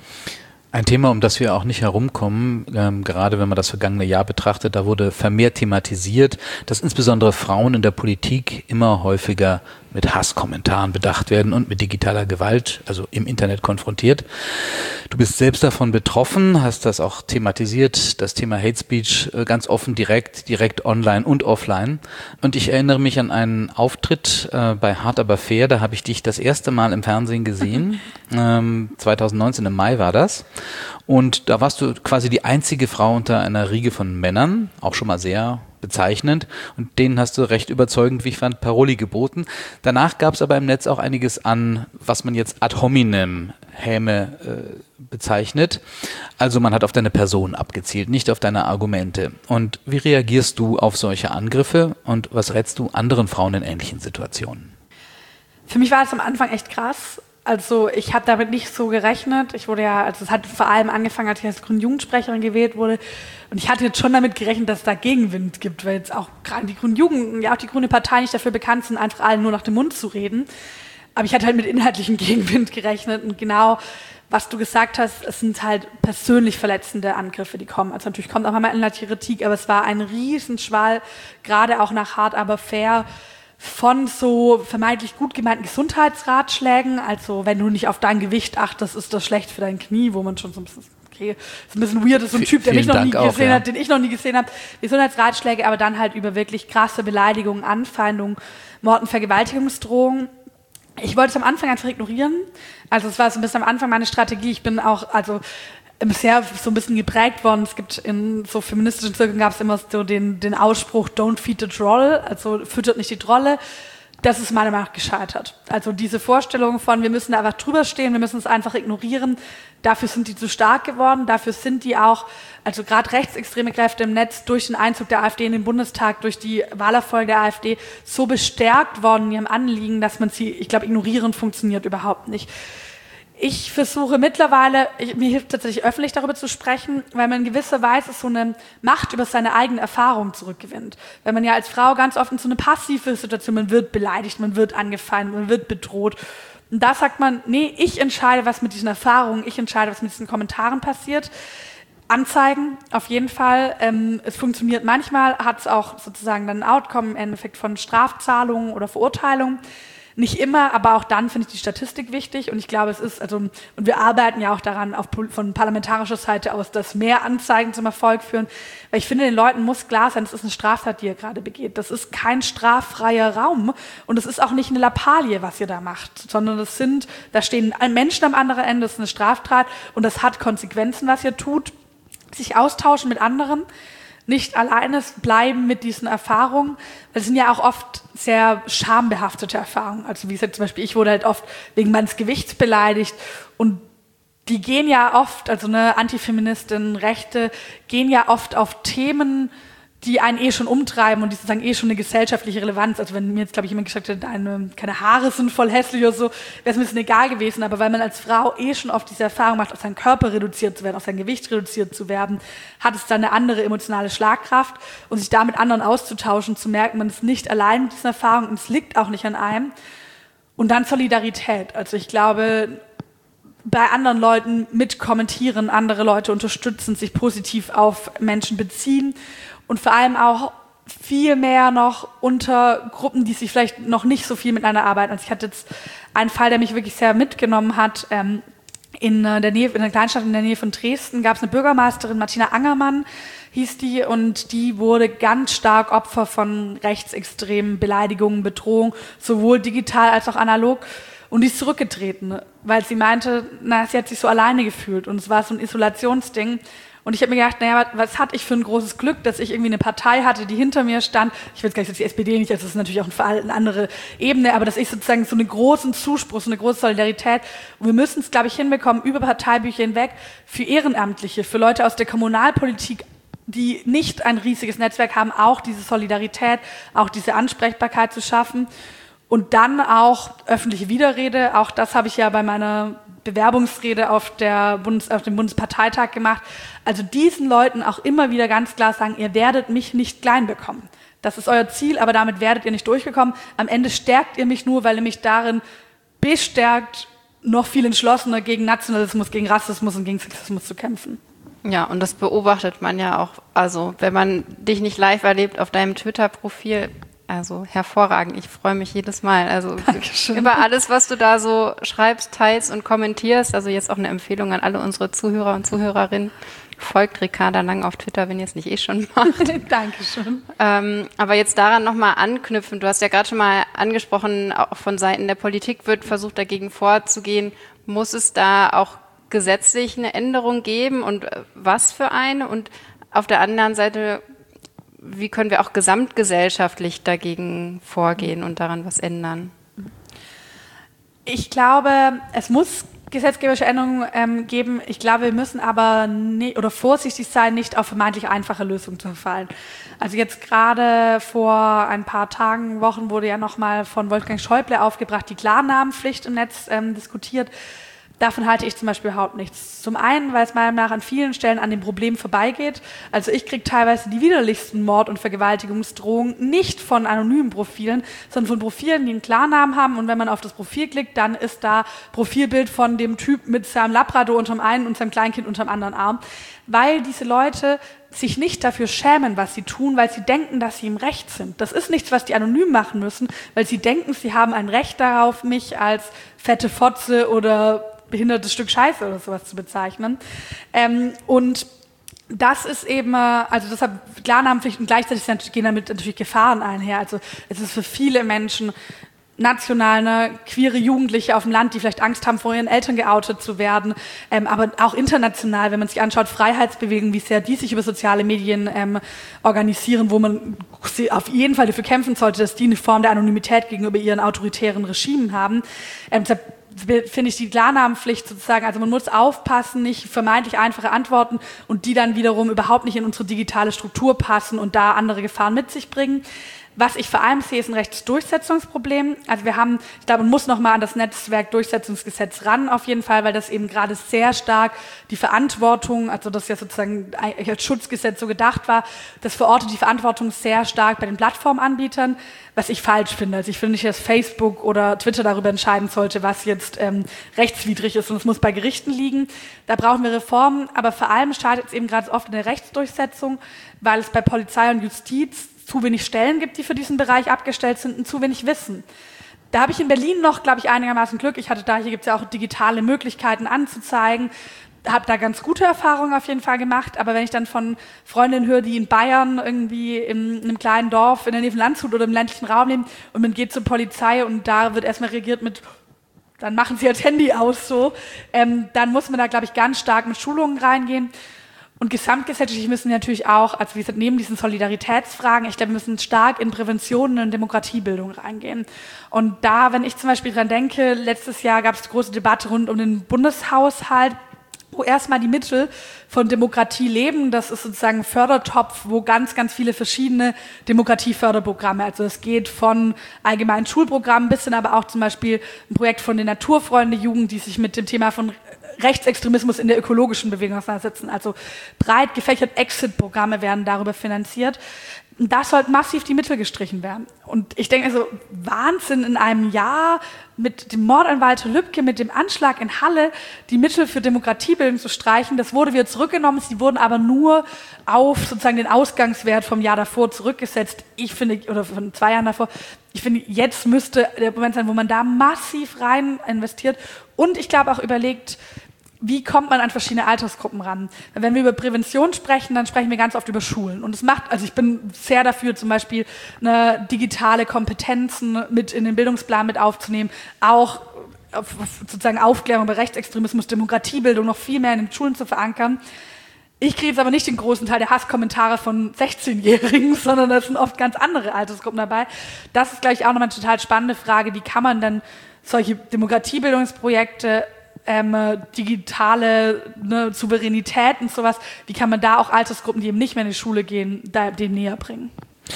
Ein Thema, um das wir auch nicht herumkommen, ähm, gerade wenn man das vergangene Jahr betrachtet, da wurde vermehrt thematisiert, dass insbesondere Frauen in der Politik immer häufiger mit Hasskommentaren bedacht werden und mit digitaler Gewalt, also im Internet konfrontiert. Du bist selbst davon betroffen, hast das auch thematisiert, das Thema Hate Speech ganz offen, direkt, direkt online und offline. Und ich erinnere mich an einen Auftritt äh, bei Hart aber fair, da habe ich dich das erste Mal im Fernsehen gesehen. ähm, zwanzig neunzehn im Mai war das. Und da warst du quasi die einzige Frau unter einer Riege von Männern, auch schon mal sehr bezeichnend. Und denen hast du recht überzeugend, wie ich fand, Paroli geboten. Danach gab es aber im Netz auch einiges an, was man jetzt ad hominem Häme äh, bezeichnet. Also man hat auf deine Person abgezielt, nicht auf deine Argumente. Und wie reagierst du auf solche Angriffe und was rätst du anderen Frauen in ähnlichen Situationen? Für mich war es am Anfang echt krass. Also ich habe damit nicht so gerechnet. Ich wurde ja, also es hat vor allem angefangen, als ich als Grünen-Jugendsprecherin gewählt wurde. Und ich hatte jetzt schon damit gerechnet, dass es da Gegenwind gibt, weil jetzt auch gerade die Grünen Jugend, ja auch die Grüne Partei nicht dafür bekannt sind, einfach allen nur nach dem Mund zu reden. Aber ich hatte halt mit inhaltlichem Gegenwind gerechnet. Und genau, was du gesagt hast, es sind halt persönlich verletzende Angriffe, die kommen. Also natürlich kommt auch mal inhaltliche Kritik, aber es war ein Riesenschwall, gerade auch nach Hart aber fair, von so vermeintlich gut gemeinten Gesundheitsratschlägen, also wenn du nicht auf dein Gewicht achtest, ist das schlecht für dein Knie, wo man schon so ein bisschen, okay, ist ein bisschen weird, ist so ein Typ, der mich noch nie gesehen hat, den ich noch nie gesehen habe, Gesundheitsratschläge, aber dann halt über wirklich krasse Beleidigungen, Anfeindungen, Mord- und Vergewaltigungsdrohungen. Ich wollte es am Anfang einfach ignorieren, also es war so ein bisschen am Anfang meine Strategie, ich bin auch, also bisher so ein bisschen geprägt worden. Es gibt in so feministischen Zirkeln gab es immer so den, den Ausspruch Don't feed the troll, also füttert nicht die Trolle. Das ist meiner Meinung nach gescheitert. Also diese Vorstellung von, wir müssen da einfach drüber stehen, wir müssen es einfach ignorieren, dafür sind die zu stark geworden, dafür sind die auch, also gerade rechtsextreme Kräfte im Netz durch den Einzug der AfD in den Bundestag, durch die Wahlerfolge der AfD so bestärkt worden in ihrem Anliegen, dass man sie, ich glaube, ignorieren funktioniert überhaupt nicht. Ich versuche mittlerweile, ich, mir hilft tatsächlich öffentlich darüber zu sprechen, weil man in gewisser Weise so eine Macht über seine eigene Erfahrung zurückgewinnt. Weil man ja als Frau ganz oft in so eine passive Situation, man wird beleidigt, man wird angefeindet, man wird bedroht. Und da sagt man, nee, ich entscheide, was mit diesen Erfahrungen, ich entscheide, was mit diesen Kommentaren passiert. Anzeigen, auf jeden Fall. Ähm, es funktioniert manchmal, hat es auch sozusagen dann ein Outcome im Endeffekt von Strafzahlungen oder Verurteilungen. Nicht immer, aber auch dann finde ich die Statistik wichtig und ich glaube, es ist, also, und wir arbeiten ja auch daran, auf, von parlamentarischer Seite aus, dass mehr Anzeigen zum Erfolg führen, weil ich finde, den Leuten muss klar sein, das ist eine Straftat, die ihr gerade begeht. Das ist kein straffreier Raum und es ist auch nicht eine Lappalie, was ihr da macht, sondern das sind, da stehen Menschen am anderen Ende, das ist eine Straftat und das hat Konsequenzen, was ihr tut, sich austauschen mit anderen, nicht alleine bleiben mit diesen Erfahrungen, weil es sind ja auch oft sehr schambehaftete Erfahrungen. Also wie gesagt, zum Beispiel, ich wurde halt oft wegen meines Gewichts beleidigt und die gehen ja oft, also eine Antifeministin, Rechte, gehen ja oft auf Themen, die einen eh schon umtreiben und die sozusagen eh schon eine gesellschaftliche Relevanz. Also wenn mir jetzt, glaube ich, jemand gesagt hätte, deine, keine Haare sind voll hässlich oder so, wäre es ein bisschen egal gewesen. Aber weil man als Frau eh schon oft diese Erfahrung macht, auf seinen Körper reduziert zu werden, auf sein Gewicht reduziert zu werden, hat es dann eine andere emotionale Schlagkraft und sich da mit anderen auszutauschen, zu merken, man ist nicht allein mit diesen Erfahrungen und es liegt auch nicht an einem. Und dann Solidarität. Also ich glaube, bei anderen Leuten mitkommentieren, andere Leute unterstützen, sich positiv auf Menschen beziehen und vor allem auch viel mehr noch unter Gruppen, die sich vielleicht noch nicht so viel miteinander arbeiten. Also ich hatte jetzt einen Fall, der mich wirklich sehr mitgenommen hat. Ähm, in der Nähe, in einer Kleinstadt in der Nähe von Dresden gab es eine Bürgermeisterin, Martina Angermann hieß die, und die wurde ganz stark Opfer von rechtsextremen Beleidigungen, Bedrohungen, sowohl digital als auch analog. Und die ist zurückgetreten, weil sie meinte, na, sie hat sich so alleine gefühlt und es war so ein Isolationsding. Und ich habe mir gedacht, naja, was hatte ich für ein großes Glück, dass ich irgendwie eine Partei hatte, die hinter mir stand. Ich will jetzt gar nicht, dass die S P D nicht, also das ist natürlich auch eine andere Ebene, aber dass ich sozusagen so einen großen Zuspruch, so eine große Solidarität. Und wir müssen es, glaube ich, hinbekommen, über Parteibücher hinweg, für Ehrenamtliche, für Leute aus der Kommunalpolitik, die nicht ein riesiges Netzwerk haben, auch diese Solidarität, auch diese Ansprechbarkeit zu schaffen. Und dann auch öffentliche Widerrede, auch das habe ich ja bei meiner Bewerbungsrede auf, der Bundes, auf dem Bundesparteitag gemacht. Also diesen Leuten auch immer wieder ganz klar sagen, ihr werdet mich nicht klein bekommen. Das ist euer Ziel, aber damit werdet ihr nicht durchgekommen. Am Ende stärkt ihr mich nur, weil ihr mich darin bestärkt, noch viel entschlossener gegen Nationalismus, gegen Rassismus und gegen Sexismus zu kämpfen. Ja, und das beobachtet man ja auch. Also wenn man dich nicht live erlebt auf deinem Twitter-Profil, Also hervorragend, ich freue mich jedes Mal. Also Dankeschön. Über alles, was du da so schreibst, teilst und kommentierst. Also jetzt auch eine Empfehlung an alle unsere Zuhörer und Zuhörerinnen. Folgt Ricarda Lang auf Twitter, wenn ihr es nicht eh schon macht. Dankeschön. Ähm, aber jetzt daran nochmal anknüpfen. Du hast ja gerade schon mal angesprochen, auch von Seiten der Politik wird versucht, dagegen vorzugehen. Muss es da auch gesetzlich eine Änderung geben und was für eine? Und auf der anderen Seite, wie können wir auch gesamtgesellschaftlich dagegen vorgehen und daran was ändern? Ich glaube, es muss gesetzgeberische Änderungen ähm, geben. Ich glaube, wir müssen aber nie, oder vorsichtig sein, nicht auf vermeintlich einfache Lösungen zu verfallen. Also jetzt gerade vor ein paar Tagen, Wochen wurde ja nochmal von Wolfgang Schäuble aufgebracht, die Klarnamenpflicht im Netz ähm, diskutiert. Davon halte ich zum Beispiel überhaupt nichts. Zum einen, weil es meiner Meinung nach an vielen Stellen an dem Problem vorbeigeht. Also ich kriege teilweise die widerlichsten Mord- und Vergewaltigungsdrohungen nicht von anonymen Profilen, sondern von Profilen, die einen Klarnamen haben. Und wenn man auf das Profil klickt, dann ist da Profilbild von dem Typ mit seinem Labrador unterm einen und seinem Kleinkind unterm anderen Arm. Weil diese Leute sich nicht dafür schämen, was sie tun, weil sie denken, dass sie im Recht sind. Das ist nichts, was die anonym machen müssen, weil sie denken, sie haben ein Recht darauf, mich als fette Fotze oder behindertes Stück Scheiße oder sowas zu bezeichnen. Ähm, und das ist eben, also deshalb Klarnamenpflicht und gleichzeitig gehen damit natürlich Gefahren einher. Also es ist für viele Menschen national, ne, queere Jugendliche auf dem Land, die vielleicht Angst haben, vor ihren Eltern geoutet zu werden, ähm, aber auch international, wenn man sich anschaut, Freiheitsbewegungen, wie sehr die sich über soziale Medien ähm, organisieren, wo man auf jeden Fall dafür kämpfen sollte, dass die eine Form der Anonymität gegenüber ihren autoritären Regimen haben. Ähm, deshalb finde ich die Klarnamenpflicht sozusagen, also man muss aufpassen, nicht vermeintlich einfache Antworten und die dann wiederum überhaupt nicht in unsere digitale Struktur passen und da andere Gefahren mit sich bringen. Was ich vor allem sehe, ist ein Rechtsdurchsetzungsproblem. Also wir haben, ich glaube, man muss nochmal an das Netzwerkdurchsetzungsgesetz ran, auf jeden Fall, weil das eben gerade sehr stark die Verantwortung, also das ja sozusagen als Schutzgesetz so gedacht war, das verortet die Verantwortung sehr stark bei den Plattformanbietern, was ich falsch finde. Also ich finde nicht, dass Facebook oder Twitter darüber entscheiden sollte, was jetzt ähm, rechtswidrig ist, und es muss bei Gerichten liegen. Da brauchen wir Reformen, aber vor allem scheitert es eben gerade oft in der Rechtsdurchsetzung, weil es bei Polizei und Justiz zu wenig Stellen gibt, die für diesen Bereich abgestellt sind und zu wenig Wissen. Da habe ich in Berlin noch, glaube ich, einigermaßen Glück. Ich hatte da, hier gibt es ja auch digitale Möglichkeiten anzuzeigen, habe da ganz gute Erfahrungen auf jeden Fall gemacht, aber wenn ich dann von Freundinnen höre, die in Bayern irgendwie in, in einem kleinen Dorf in der Nähe von Landshut oder im ländlichen Raum leben und man geht zur Polizei und da wird erstmal reagiert mit, dann machen sie das Handy aus, so, ähm, dann muss man da, glaube ich, ganz stark mit Schulungen reingehen. Und gesamtgesellschaftlich müssen wir natürlich auch, also wie gesagt, neben diesen Solidaritätsfragen, ich glaube, wir müssen stark in Prävention und Demokratiebildung reingehen. Und da, wenn ich zum Beispiel dran denke, letztes Jahr gab es eine große Debatte rund um den Bundeshaushalt, wo erstmal die Mittel von Demokratie leben. Das ist sozusagen ein Fördertopf, wo ganz, ganz viele verschiedene Demokratieförderprogramme, also es geht von allgemeinen Schulprogrammen bis hin aber auch zum Beispiel ein Projekt von den Naturfreunde Jugend, die sich mit dem Thema von Rechtsextremismus in der ökologischen Bewegung auseinandersetzen. Also breit gefächert Exit-Programme werden darüber finanziert. Da sollten massiv die Mittel gestrichen werden. Und ich denke, also Wahnsinn, in einem Jahr mit dem Mord an Walter Lübcke, mit dem Anschlag in Halle, die Mittel für Demokratiebildung zu streichen. Das wurde wieder zurückgenommen, sie wurden aber nur auf sozusagen den Ausgangswert vom Jahr davor zurückgesetzt. Ich finde, oder von zwei Jahren davor, ich finde, jetzt müsste der Moment sein, wo man da massiv rein investiert und ich glaube auch überlegt, wie kommt man an verschiedene Altersgruppen ran? Wenn wir über Prävention sprechen, dann sprechen wir ganz oft über Schulen. Und es macht, also ich bin sehr dafür, zum Beispiel eine digitale Kompetenzen mit in den Bildungsplan mit aufzunehmen, auch sozusagen Aufklärung über Rechtsextremismus, Demokratiebildung noch viel mehr in den Schulen zu verankern. Ich kriege jetzt aber nicht den großen Teil der Hasskommentare von sechzehnjährigen, sondern da sind oft ganz andere Altersgruppen dabei. Das ist, glaube ich, auch nochmal eine total spannende Frage. Wie kann man dann solche Demokratiebildungsprojekte Ähm, digitale ne, Souveränität und sowas, wie kann man da auch Altersgruppen, die eben nicht mehr in die Schule gehen, da, dem näher bringen?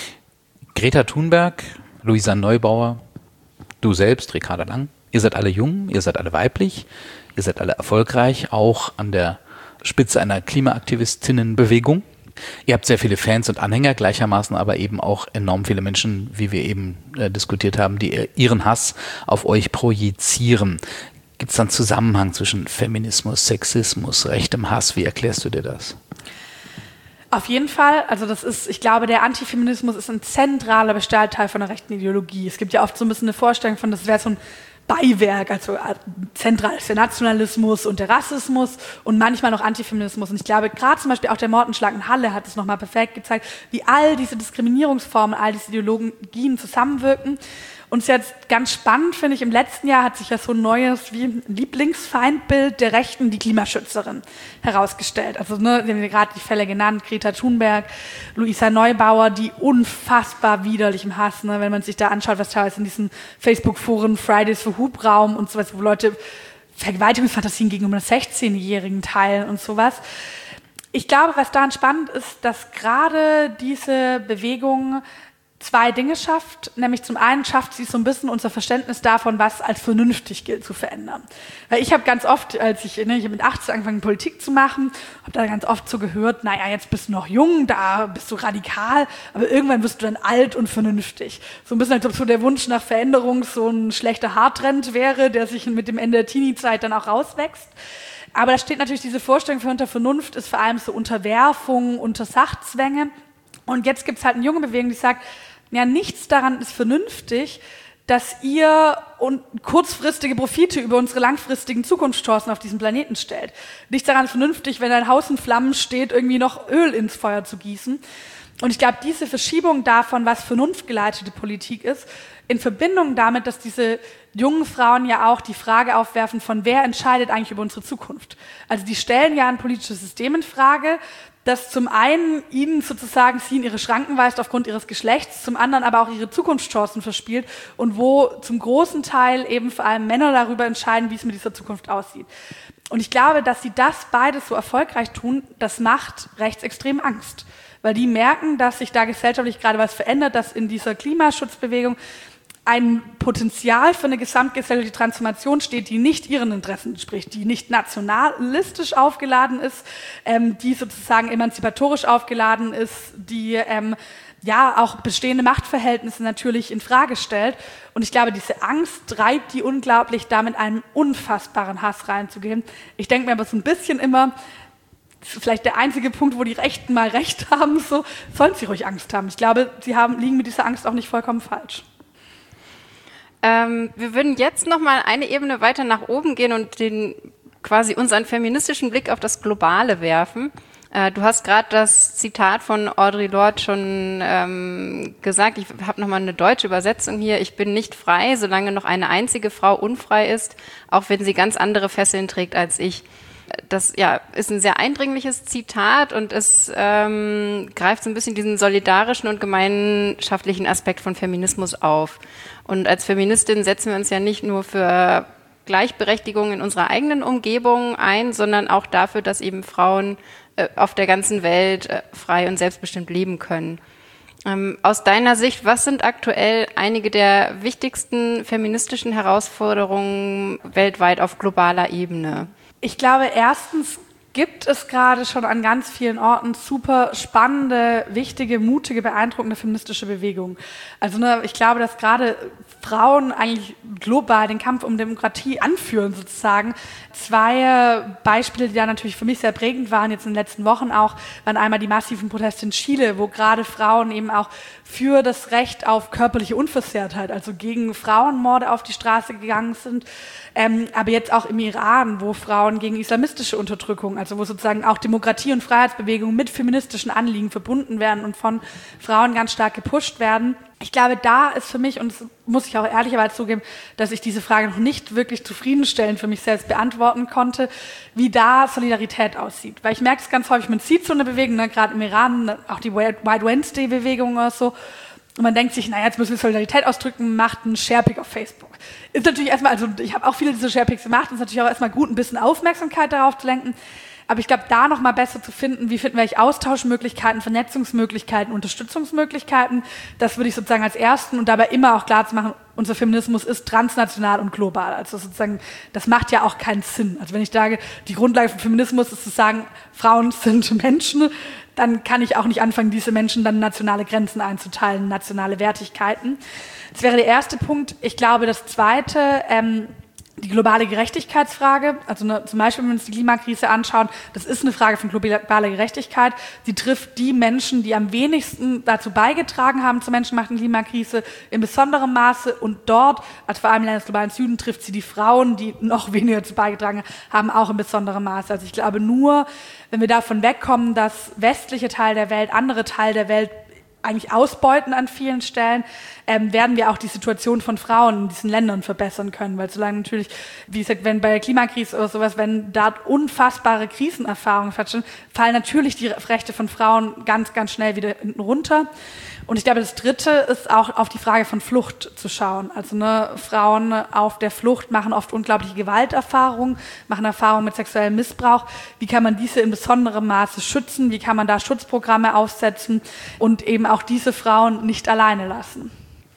Greta Thunberg, Luisa Neubauer, du selbst, Ricarda Lang, ihr seid alle jung, ihr seid alle weiblich, ihr seid alle erfolgreich, auch an der Spitze einer Klimaaktivistinnenbewegung. Ihr habt sehr viele Fans und Anhänger, gleichermaßen aber eben auch enorm viele Menschen, wie wir eben äh, diskutiert haben, die ihren Hass auf euch projizieren. Gibt es da einen Zusammenhang zwischen Feminismus, Sexismus, rechtem Hass? Wie erklärst du dir das? Auf jeden Fall, also das ist, ich glaube, der Antifeminismus ist ein zentraler Bestandteil von der rechten Ideologie. Es gibt ja oft so ein bisschen eine Vorstellung von, das wäre so ein Beiwerk, also zentral ist der Nationalismus und der Rassismus und manchmal noch Antifeminismus. Und ich glaube, gerade zum Beispiel auch der Mordenschlag in Halle hat es nochmal perfekt gezeigt, wie all diese Diskriminierungsformen, all diese Ideologien zusammenwirken. Und es ist jetzt ganz spannend, finde ich, im letzten Jahr hat sich ja so ein neues wie ein Lieblingsfeindbild der Rechten, die Klimaschützerin, herausgestellt. Also ne, wir haben ja gerade die Fälle genannt, Greta Thunberg, Luisa Neubauer, die unfassbar widerlich im Hass, ne, wenn man sich da anschaut, was teilweise in diesen Facebook-Foren, Fridays for Hubraum und sowas, wo Leute Vergewaltigungsfantasien gegenüber sechzehnjährigen teilen und sowas. Ich glaube, was daran spannend ist, dass gerade diese Bewegung zwei Dinge schafft, nämlich zum einen schafft sie so ein bisschen unser Verständnis davon, was als vernünftig gilt, zu verändern. Weil ich habe ganz oft, als ich, ne, ich habe mit achtzehn angefangen, Politik zu machen, habe da ganz oft so gehört, naja, jetzt bist du noch jung, da bist du radikal, aber irgendwann wirst du dann alt und vernünftig. So ein bisschen, als ob so der Wunsch nach Veränderung so ein schlechter Haartrend wäre, der sich mit dem Ende der Teenie-Zeit dann auch rauswächst. Aber da steht natürlich diese Vorstellung für unter Vernunft, ist vor allem so Unterwerfung, unter Sachzwänge. Und jetzt gibt es halt eine junge Bewegung, die sagt, ja, nichts daran ist vernünftig, dass ihr und kurzfristige Profite über unsere langfristigen Zukunftschancen auf diesem Planeten stellt. Nichts daran ist vernünftig, wenn ein Haus in Flammen steht, irgendwie noch Öl ins Feuer zu gießen. Und ich glaube, diese Verschiebung davon, was vernunftgeleitete Politik ist, in Verbindung damit, dass diese jungen Frauen ja auch die Frage aufwerfen von, wer entscheidet eigentlich über unsere Zukunft? Also die stellen ja ein politisches System in Frage, das zum einen ihnen sozusagen sie in ihre Schranken weist aufgrund ihres Geschlechts, zum anderen aber auch ihre Zukunftschancen verspielt und wo zum großen Teil eben vor allem Männer darüber entscheiden, wie es mit dieser Zukunft aussieht. Und ich glaube, dass sie das beides so erfolgreich tun, das macht rechtsextrem Angst. Weil die merken, dass sich da gesellschaftlich gerade was verändert, dass in dieser Klimaschutzbewegung ein Potenzial für eine gesamtgesellschaftliche Transformation steht, die nicht ihren Interessen entspricht, die nicht nationalistisch aufgeladen ist, ähm, die sozusagen emanzipatorisch aufgeladen ist, die ähm, ja auch bestehende Machtverhältnisse natürlich in Frage stellt. Und ich glaube, diese Angst treibt die unglaublich, da mit einem unfassbaren Hass reinzugehen. Ich denke mir aber so ein bisschen immer, das ist vielleicht der einzige Punkt, wo die Rechten mal recht haben, so sollen sie ruhig Angst haben. Ich glaube, sie haben, liegen mit dieser Angst auch nicht vollkommen falsch. Ähm, wir würden jetzt noch mal eine Ebene weiter nach oben gehen und den quasi unseren feministischen Blick auf das Globale werfen. Äh, du hast gerade das Zitat von Audre Lorde schon ähm, gesagt. Ich habe noch mal eine deutsche Übersetzung hier. Ich bin nicht frei, solange noch eine einzige Frau unfrei ist, auch wenn sie ganz andere Fesseln trägt als ich. Das ja, ist ein sehr eindringliches Zitat und es ähm, greift so ein bisschen diesen solidarischen und gemeinschaftlichen Aspekt von Feminismus auf. Und als Feministin setzen wir uns ja nicht nur für Gleichberechtigung in unserer eigenen Umgebung ein, sondern auch dafür, dass eben Frauen äh, auf der ganzen Welt äh, frei und selbstbestimmt leben können. Ähm, aus deiner Sicht, was sind aktuell einige der wichtigsten feministischen Herausforderungen weltweit auf globaler Ebene? Ich glaube, erstens gibt es gerade schon an ganz vielen Orten super spannende, wichtige, mutige, beeindruckende feministische Bewegungen. Also ne, ich glaube, dass gerade Frauen eigentlich global den Kampf um Demokratie anführen sozusagen. Zwei Beispiele, die da natürlich für mich sehr prägend waren, jetzt in den letzten Wochen auch, waren einmal die massiven Proteste in Chile, wo gerade Frauen eben auch für das Recht auf körperliche Unversehrtheit, also gegen Frauenmorde auf die Straße gegangen sind. Ähm, aber jetzt auch im Iran, wo Frauen gegen islamistische Unterdrückung, also wo sozusagen auch Demokratie- und Freiheitsbewegungen mit feministischen Anliegen verbunden werden und von Frauen ganz stark gepusht werden. Ich glaube, da ist für mich, und das muss ich auch ehrlicherweise zugeben, dass ich diese Frage noch nicht wirklich zufriedenstellend für mich selbst beantworten konnte, wie da Solidarität aussieht. Weil ich merke es ganz häufig, man sieht so eine Bewegung, ne, gerade im Iran, auch die White Wednesday-Bewegung oder so, und man denkt sich, naja, jetzt müssen wir Solidarität ausdrücken, macht einen Sharepick auf Facebook. Ist natürlich erstmal, also ich habe auch viele dieser Sharepicks gemacht, ist natürlich auch erstmal gut, ein bisschen Aufmerksamkeit darauf zu lenken. Aber ich glaube, da noch mal besser zu finden, wie finden wir eigentlich Austauschmöglichkeiten, Vernetzungsmöglichkeiten, Unterstützungsmöglichkeiten, das würde ich sozusagen als ersten und dabei immer auch klar zu machen, unser Feminismus ist transnational und global. Also sozusagen, das macht ja auch keinen Sinn. Also wenn ich sage, die Grundlage von Feminismus ist zu sagen, Frauen sind Menschen, dann kann ich auch nicht anfangen, diese Menschen dann nationale Grenzen einzuteilen, nationale Wertigkeiten. Das wäre der erste Punkt. Ich glaube, das zweite, ähm, Die globale Gerechtigkeitsfrage, also ne, zum Beispiel, wenn wir uns die Klimakrise anschauen, das ist eine Frage von globaler Gerechtigkeit. Sie trifft die Menschen, die am wenigsten dazu beigetragen haben zur menschengemachten Klimakrise, in besonderem Maße. Und dort, also vor allem in Ländern des globalen Süden, trifft sie die Frauen, die noch weniger dazu beigetragen haben, auch in besonderem Maße. Also ich glaube, nur wenn wir davon wegkommen, dass westliche Teile der Welt, andere Teile der Welt eigentlich ausbeuten an vielen Stellen, ähm, werden wir auch die Situation von Frauen in diesen Ländern verbessern können. Weil solange natürlich, wie gesagt, wenn bei der Klimakrise oder sowas, wenn da unfassbare Krisenerfahrungen stattfinden, fallen natürlich die Rechte von Frauen ganz, ganz schnell wieder hinten runter. Und ich glaube, das Dritte ist auch auf die Frage von Flucht zu schauen. Also ne, Frauen auf der Flucht machen oft unglaubliche Gewalterfahrungen, machen Erfahrungen mit sexuellem Missbrauch. Wie kann man diese in besonderem Maße schützen? Wie kann man da Schutzprogramme aufsetzen und eben auch diese Frauen nicht alleine lassen?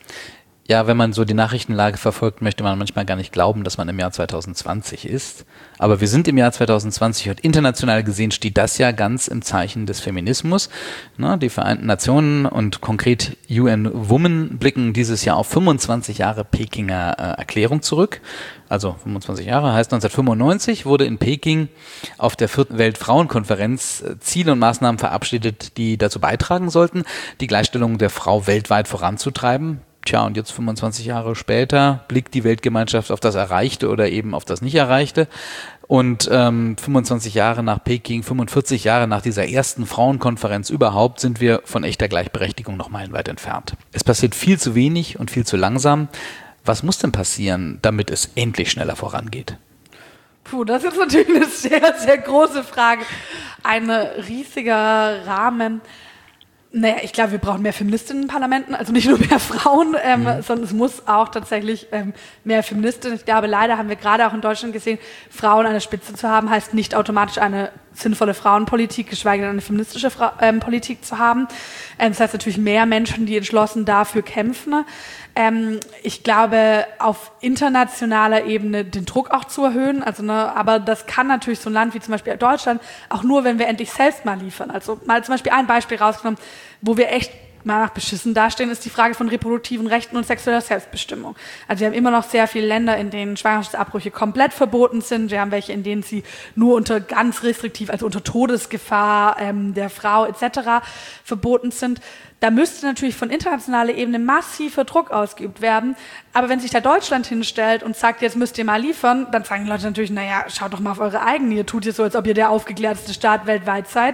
Ja, wenn man so die Nachrichtenlage verfolgt, möchte man manchmal gar nicht glauben, dass man im Jahr zwanzig zwanzig ist. Aber wir sind im Jahr zwanzig zwanzig und international gesehen steht das ja ganz im Zeichen des Feminismus. Na, die Vereinten Nationen und konkret U N Women blicken dieses Jahr auf fünfundzwanzig Jahre Pekinger äh, Erklärung zurück. Also fünfundzwanzig Jahre heißt neunzehnhundertfünfundneunzig wurde in Peking auf der vierten Weltfrauenkonferenz Ziele und Maßnahmen verabschiedet, die dazu beitragen sollten, die Gleichstellung der Frau weltweit voranzutreiben. Tja, und jetzt fünfundzwanzig Jahre später blickt die Weltgemeinschaft auf das Erreichte oder eben auf das Nicht-Erreichte. Und ähm, fünfundzwanzig Jahre nach Peking, fünfundvierzig Jahre nach dieser ersten Frauenkonferenz überhaupt, sind wir von echter Gleichberechtigung noch meilenweit entfernt. Es passiert viel zu wenig und viel zu langsam. Was muss denn passieren, damit es endlich schneller vorangeht? Puh, das ist natürlich eine sehr, sehr große Frage. Ein riesiger Rahmen. Naja, ich glaube, wir brauchen mehr Feministinnen in Parlamenten, also nicht nur mehr Frauen, ähm, mhm. sondern es muss auch tatsächlich ähm, mehr Feministinnen. Ich glaube, leider haben wir gerade auch in Deutschland gesehen, Frauen an der Spitze zu haben, heißt nicht automatisch eine sinnvolle Frauenpolitik, geschweige denn eine feministische Fra- ähm, Politik zu haben. Ähm, das heißt natürlich mehr Menschen, die entschlossen dafür kämpfen. Ähm, ich glaube, auf internationaler Ebene den Druck auch zu erhöhen. Also, ne, aber das kann natürlich so ein Land wie zum Beispiel Deutschland auch nur, wenn wir endlich selbst mal liefern. Also mal zum Beispiel ein Beispiel rausgenommen, wo wir echt mal nach beschissen dastehen, ist die Frage von reproduktiven Rechten und sexueller Selbstbestimmung. Also wir haben immer noch sehr viele Länder, in denen Schwangerschaftsabbrüche komplett verboten sind. Wir haben welche, in denen sie nur unter ganz restriktiv, also unter Todesgefahr ähm, der Frau et cetera verboten sind. Da müsste natürlich von internationaler Ebene massiver Druck ausgeübt werden. Aber wenn sich da Deutschland hinstellt und sagt, jetzt müsst ihr mal liefern, dann sagen die Leute natürlich, naja, schaut doch mal auf eure eigene. Ihr tut hier so, als ob ihr der aufgeklärteste Staat weltweit seid.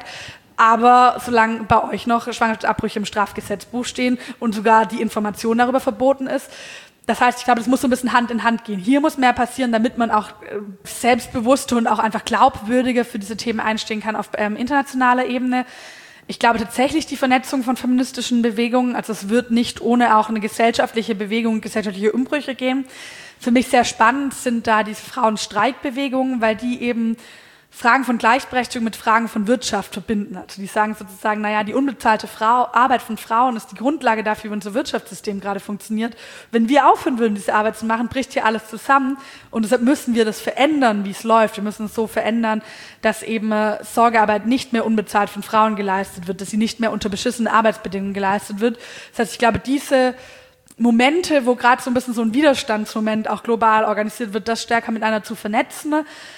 Aber solange bei euch noch Schwangerschaftsabbrüche im Strafgesetzbuch stehen und sogar die Information darüber verboten ist, das heißt, ich glaube, das muss so ein bisschen Hand in Hand gehen. Hier muss mehr passieren, damit man auch äh, selbstbewusster und auch einfach glaubwürdiger für diese Themen einstehen kann auf ähm, internationaler Ebene. Ich glaube tatsächlich die Vernetzung von feministischen Bewegungen, also es wird nicht ohne auch eine gesellschaftliche Bewegung, gesellschaftliche Umbrüche gehen. Für mich sehr spannend sind da diese Frauenstreikbewegungen, weil die eben Fragen von Gleichberechtigung mit Fragen von Wirtschaft verbinden. Also die sagen sozusagen, naja, die unbezahlte Frau, Arbeit von Frauen ist die Grundlage dafür, wie unser Wirtschaftssystem gerade funktioniert. Wenn wir aufhören würden, diese Arbeit zu machen, bricht hier alles zusammen. Und deshalb müssen wir das verändern, wie es läuft. Wir müssen es so verändern, dass eben äh, Sorgearbeit nicht mehr unbezahlt von Frauen geleistet wird, dass sie nicht mehr unter beschissenen Arbeitsbedingungen geleistet wird. Das heißt, ich glaube, diese Momente, wo gerade so ein bisschen so ein Widerstandsmoment auch global organisiert wird, das stärker miteinander zu vernetzen.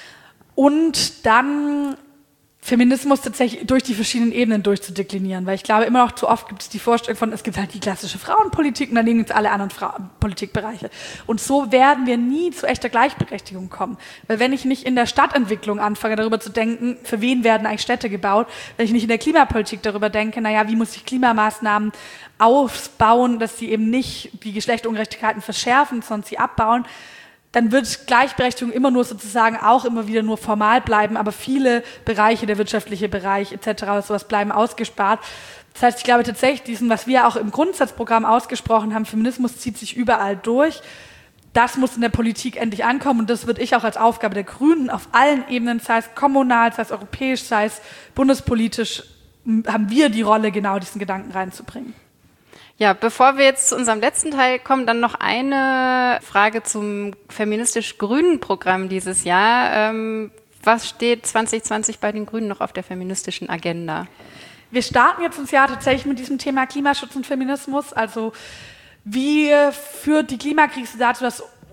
Und dann Feminismus tatsächlich durch die verschiedenen Ebenen durchzudeklinieren, weil ich glaube, immer noch zu oft gibt es die Vorstellung von, es gibt halt die klassische Frauenpolitik und daneben gibt es alle anderen Fra- Politikbereiche. Und so werden wir nie zu echter Gleichberechtigung kommen. Weil wenn ich nicht in der Stadtentwicklung anfange, darüber zu denken, für wen werden eigentlich Städte gebaut, wenn ich nicht in der Klimapolitik darüber denke, naja, wie muss ich Klimamaßnahmen aufbauen, dass sie eben nicht die Geschlechterungerechtigkeiten verschärfen, sondern sie abbauen, dann wird Gleichberechtigung immer nur sozusagen auch immer wieder nur formal bleiben, aber viele Bereiche, der wirtschaftliche Bereich et cetera, sowas bleiben ausgespart. Das heißt, ich glaube tatsächlich, diesen, was wir auch im Grundsatzprogramm ausgesprochen haben, Feminismus zieht sich überall durch. Das muss in der Politik endlich ankommen und das würde ich auch als Aufgabe der Grünen auf allen Ebenen, sei es kommunal, sei es europäisch, sei es bundespolitisch, haben wir die Rolle, genau diesen Gedanken reinzubringen. Ja, bevor wir jetzt zu unserem letzten Teil kommen, dann noch eine Frage zum feministisch-grünen Programm dieses Jahr. Ähm, was steht zwanzig zwanzig bei den Grünen noch auf der feministischen Agenda? Wir starten jetzt ins Jahr tatsächlich mit diesem Thema Klimaschutz und Feminismus. Also wie führt die Klimakrise dazu, dass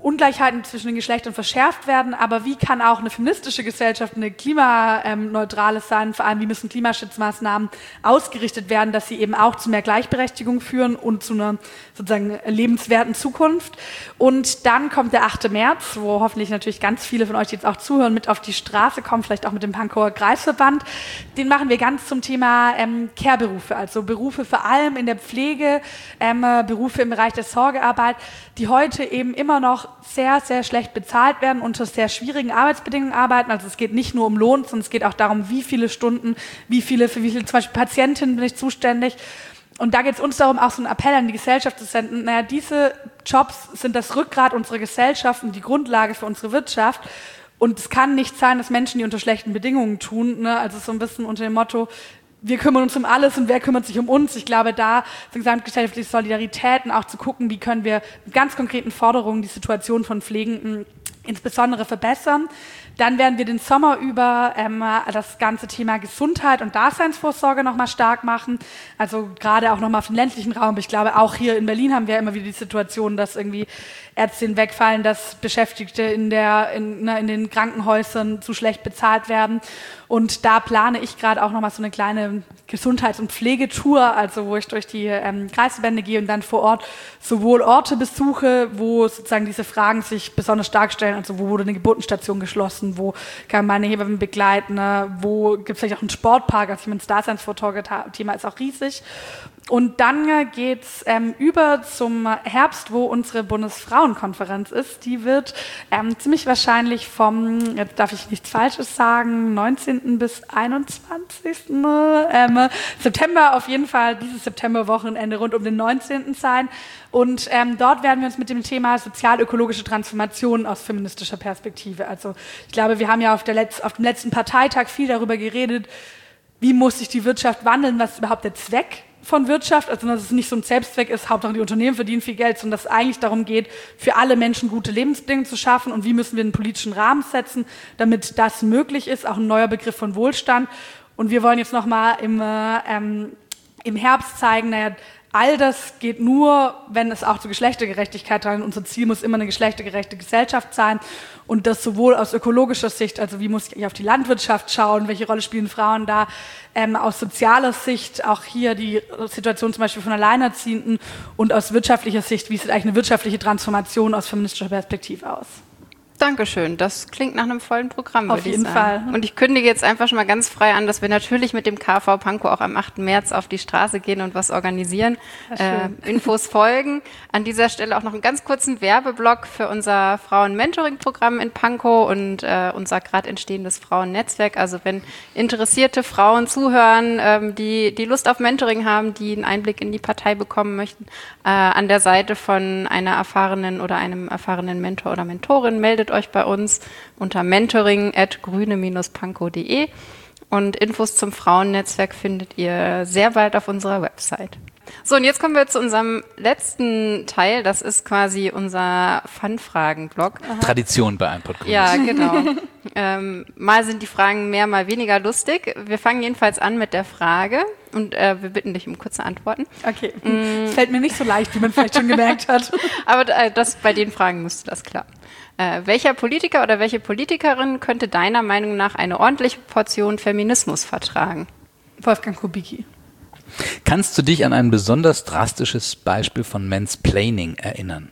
Ungleichheiten zwischen den Geschlechtern verschärft werden, aber wie kann auch eine feministische Gesellschaft eine klimaneutrale sein, vor allem wie müssen Klimaschutzmaßnahmen ausgerichtet werden, dass sie eben auch zu mehr Gleichberechtigung führen und zu einer sozusagen lebenswerten Zukunft. Und dann kommt der achte März, wo hoffentlich natürlich ganz viele von euch, die jetzt auch zuhören, mit auf die Straße kommen, vielleicht auch mit dem Pankower Kreisverband. Den machen wir ganz zum Thema ähm, Care-Berufe, also Berufe vor allem in der Pflege, ähm, Berufe im Bereich der Sorgearbeit, die heute eben immer noch sehr, sehr schlecht bezahlt werden, unter sehr schwierigen Arbeitsbedingungen arbeiten. Also es geht nicht nur um Lohn, sondern es geht auch darum, wie viele Stunden, wie viele, für wie viele zum Beispiel Patientinnen bin ich zuständig. Und da geht es uns darum, auch so einen Appell an die Gesellschaft zu senden. Naja, diese Jobs sind das Rückgrat unserer Gesellschaft und die Grundlage für unsere Wirtschaft. Und es kann nicht sein, dass Menschen die unter schlechten Bedingungen tun. Ne? Also so ein bisschen unter dem Motto, wir kümmern uns um alles und wer kümmert sich um uns? Ich glaube, da sind gesamtgesellschaftliche Solidaritäten auch zu gucken, wie können wir mit ganz konkreten Forderungen die Situation von Pflegenden insbesondere verbessern. Dann werden wir den Sommer über ähm, das ganze Thema Gesundheit und Daseinsvorsorge nochmal stark machen. Also gerade auch nochmal auf den ländlichen Raum. Aber ich glaube, auch hier in Berlin haben wir immer wieder die Situation, dass irgendwie Ärztinnen wegfallen, dass Beschäftigte in, der, in, ne, in den Krankenhäusern zu schlecht bezahlt werden. Und da plane ich gerade auch nochmal so eine kleine Gesundheits- und Pflegetour, also wo ich durch die ähm, Kreisverbände gehe und dann vor Ort sowohl Orte besuche, wo sozusagen diese Fragen sich besonders stark stellen, also wo wurde eine Geburtenstation geschlossen, wo kann meine Hebamme begleiten, ne? Wo gibt es vielleicht auch einen Sportpark, also ich meine, das Daseinsvorsorge-Thema ist auch riesig. Und dann äh, geht's ähm, über zum Herbst, wo unsere Bundesfrauenkonferenz ist. Die wird ähm, ziemlich wahrscheinlich vom, jetzt darf ich nichts Falsches sagen, neunzehnten bis einundzwanzigsten Ähm, September auf jeden Fall, dieses Septemberwochenende rund um den neunzehnten sein. Und ähm, dort werden wir uns mit dem Thema sozial-ökologische Transformation aus feministischer Perspektive, also ich glaube, wir haben ja auf, der Letz-, auf dem letzten Parteitag viel darüber geredet, wie muss sich die Wirtschaft wandeln, was ist überhaupt der Zweck von Wirtschaft, also dass es nicht so ein Selbstzweck ist, Hauptsache die Unternehmen verdienen viel Geld, sondern dass es eigentlich darum geht, für alle Menschen gute Lebensbedingungen zu schaffen und wie müssen wir einen politischen Rahmen setzen, damit das möglich ist, auch ein neuer Begriff von Wohlstand. Und wir wollen jetzt nochmal im, äh, ähm, im Herbst zeigen, naja, all das geht nur, wenn es auch zur Geschlechtergerechtigkeit dran. Unser Ziel muss immer eine geschlechtergerechte Gesellschaft sein und das sowohl aus ökologischer Sicht, also wie muss ich auf die Landwirtschaft schauen, welche Rolle spielen Frauen da, ähm, aus sozialer Sicht, auch hier die Situation zum Beispiel von Alleinerziehenden und aus wirtschaftlicher Sicht, wie sieht eigentlich eine wirtschaftliche Transformation aus feministischer Perspektive aus? Dankeschön, das klingt nach einem vollen Programm, würde ich sagen. Auf jeden Fall. Und ich kündige jetzt einfach schon mal ganz frei an, dass wir natürlich mit dem K V Pankow auch am achten März auf die Straße gehen und was organisieren. Äh, Infos folgen. An dieser Stelle auch noch einen ganz kurzen Werbeblock für unser Frauen-Mentoring-Programm in Pankow und äh, unser gerade entstehendes Frauennetzwerk. Also wenn interessierte Frauen zuhören, ähm, die die Lust auf Mentoring haben, die einen Einblick in die Partei bekommen möchten, äh, an der Seite von einer erfahrenen oder einem erfahrenen Mentor oder Mentorin, meldet euch bei uns unter mentoring at grüne Bindestrich pankow punkt de und Infos zum Frauennetzwerk findet ihr sehr bald auf unserer Website. So, und jetzt kommen wir zu unserem letzten Teil. Das ist quasi unser Fun-Fragen-Blog. Tradition bei einem Podcast. Ja, genau. ähm, mal sind die Fragen mehr, mal weniger lustig. Wir fangen jedenfalls an mit der Frage und äh, wir bitten dich um kurze Antworten. Okay, es mm. fällt mir nicht so leicht, wie man vielleicht schon gemerkt hat. Aber äh, das, bei den Fragen müsste das klar. Äh, welcher Politiker oder welche Politikerin könnte deiner Meinung nach eine ordentliche Portion Feminismus vertragen? Wolfgang Kubicki. Kannst du dich an ein besonders drastisches Beispiel von Mansplaining erinnern?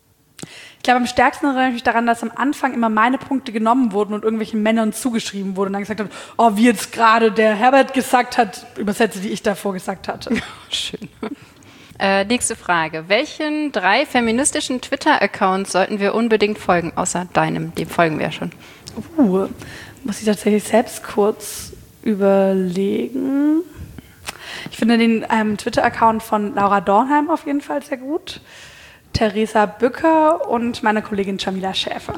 Ich glaube, am stärksten erinnere ich mich daran, dass am Anfang immer meine Punkte genommen wurden und irgendwelchen Männern zugeschrieben wurde und dann gesagt hat, oh, wie jetzt gerade der Herbert gesagt hat, übersetze, die ich davor gesagt hatte. Schön. Äh, nächste Frage. Welchen drei feministischen Twitter-Accounts sollten wir unbedingt folgen, außer deinem? Dem folgen wir ja schon. Uh, muss ich tatsächlich selbst kurz überlegen. Ich finde den ähm, Twitter-Account von Laura Dornheim auf jeden Fall sehr gut. Theresa Bücker und meine Kollegin Jamila Schäfer.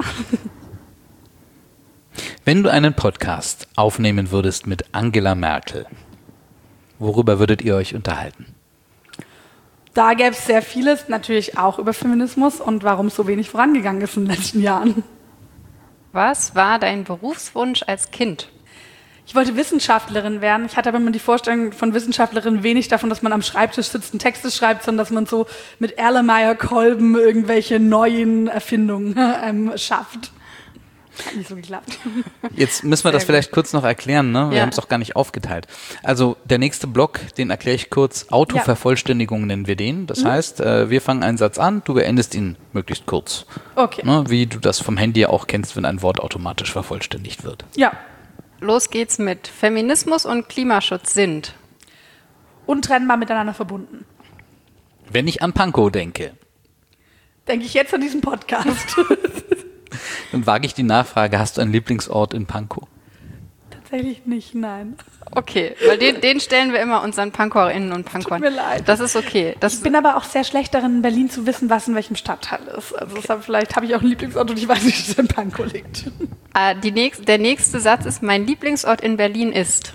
Wenn du einen Podcast aufnehmen würdest mit Angela Merkel, worüber würdet ihr euch unterhalten? Da gäbe es sehr vieles, natürlich auch über Feminismus und warum es so wenig vorangegangen ist in den letzten Jahren. Was war dein Berufswunsch als Kind? Ich wollte Wissenschaftlerin werden. Ich hatte aber immer die Vorstellung von Wissenschaftlerin wenig davon, dass man am Schreibtisch sitzt und Texte schreibt, sondern dass man so mit Erlenmeyer-Kolben irgendwelche neuen Erfindungen ähm, schafft. Hat nicht so geklappt. Jetzt müssen wir Sehr das vielleicht gut. kurz noch erklären, ne? Wir ja. haben es auch gar nicht aufgeteilt. Also der nächste Block, den erkläre ich kurz. Autovervollständigung ja. nennen wir den. Das mhm. heißt, äh, wir fangen einen Satz an, du beendest ihn möglichst kurz. Okay. Ne? Wie du das vom Handy auch kennst, wenn ein Wort automatisch vervollständigt wird. Ja. Los geht's mit Feminismus und Klimaschutz sind untrennbar miteinander verbunden. Wenn ich an Pankow denke, denke ich jetzt an diesen Podcast. Dann wage ich die Nachfrage, hast du einen Lieblingsort in Pankow? Tatsächlich nicht, nein. Okay, weil den, den stellen wir immer unseren PankauerInnen und Pankauern. Tut mir leid. Das ist okay. Das ich bin aber auch sehr schlecht darin, in Berlin zu wissen, was in welchem Stadtteil ist. Also okay. deshalb, vielleicht habe ich auch einen Lieblingsort und ich weiß nicht, dass es in Pankow liegt. Äh, die nächst, der nächste Satz ist, mein Lieblingsort in Berlin ist?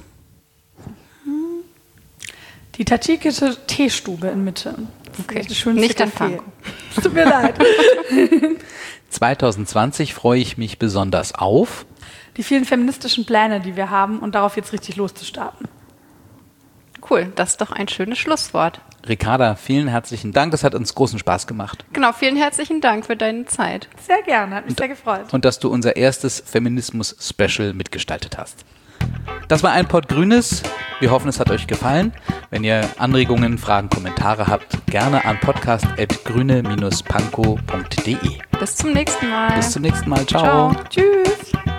Die tadschikische Teestube in Mitte. Okay, nicht in Pankow. Tut mir leid. zwanzig zwanzig freue ich mich besonders auf die vielen feministischen Pläne, die wir haben und darauf jetzt richtig loszustarten. Cool, das ist doch ein schönes Schlusswort. Ricarda, vielen herzlichen Dank, das hat uns großen Spaß gemacht. Genau, vielen herzlichen Dank für deine Zeit. Sehr gerne, hat mich und, sehr gefreut. Und dass du unser erstes Feminismus-Special mitgestaltet hast. Das war ein Pott Grünes. Wir hoffen, es hat euch gefallen. Wenn ihr Anregungen, Fragen, Kommentare habt, gerne an podcast at grüne Bindestrich pankow punkt de. Bis zum nächsten Mal. Bis zum nächsten Mal. Ciao. Ciao. Tschüss.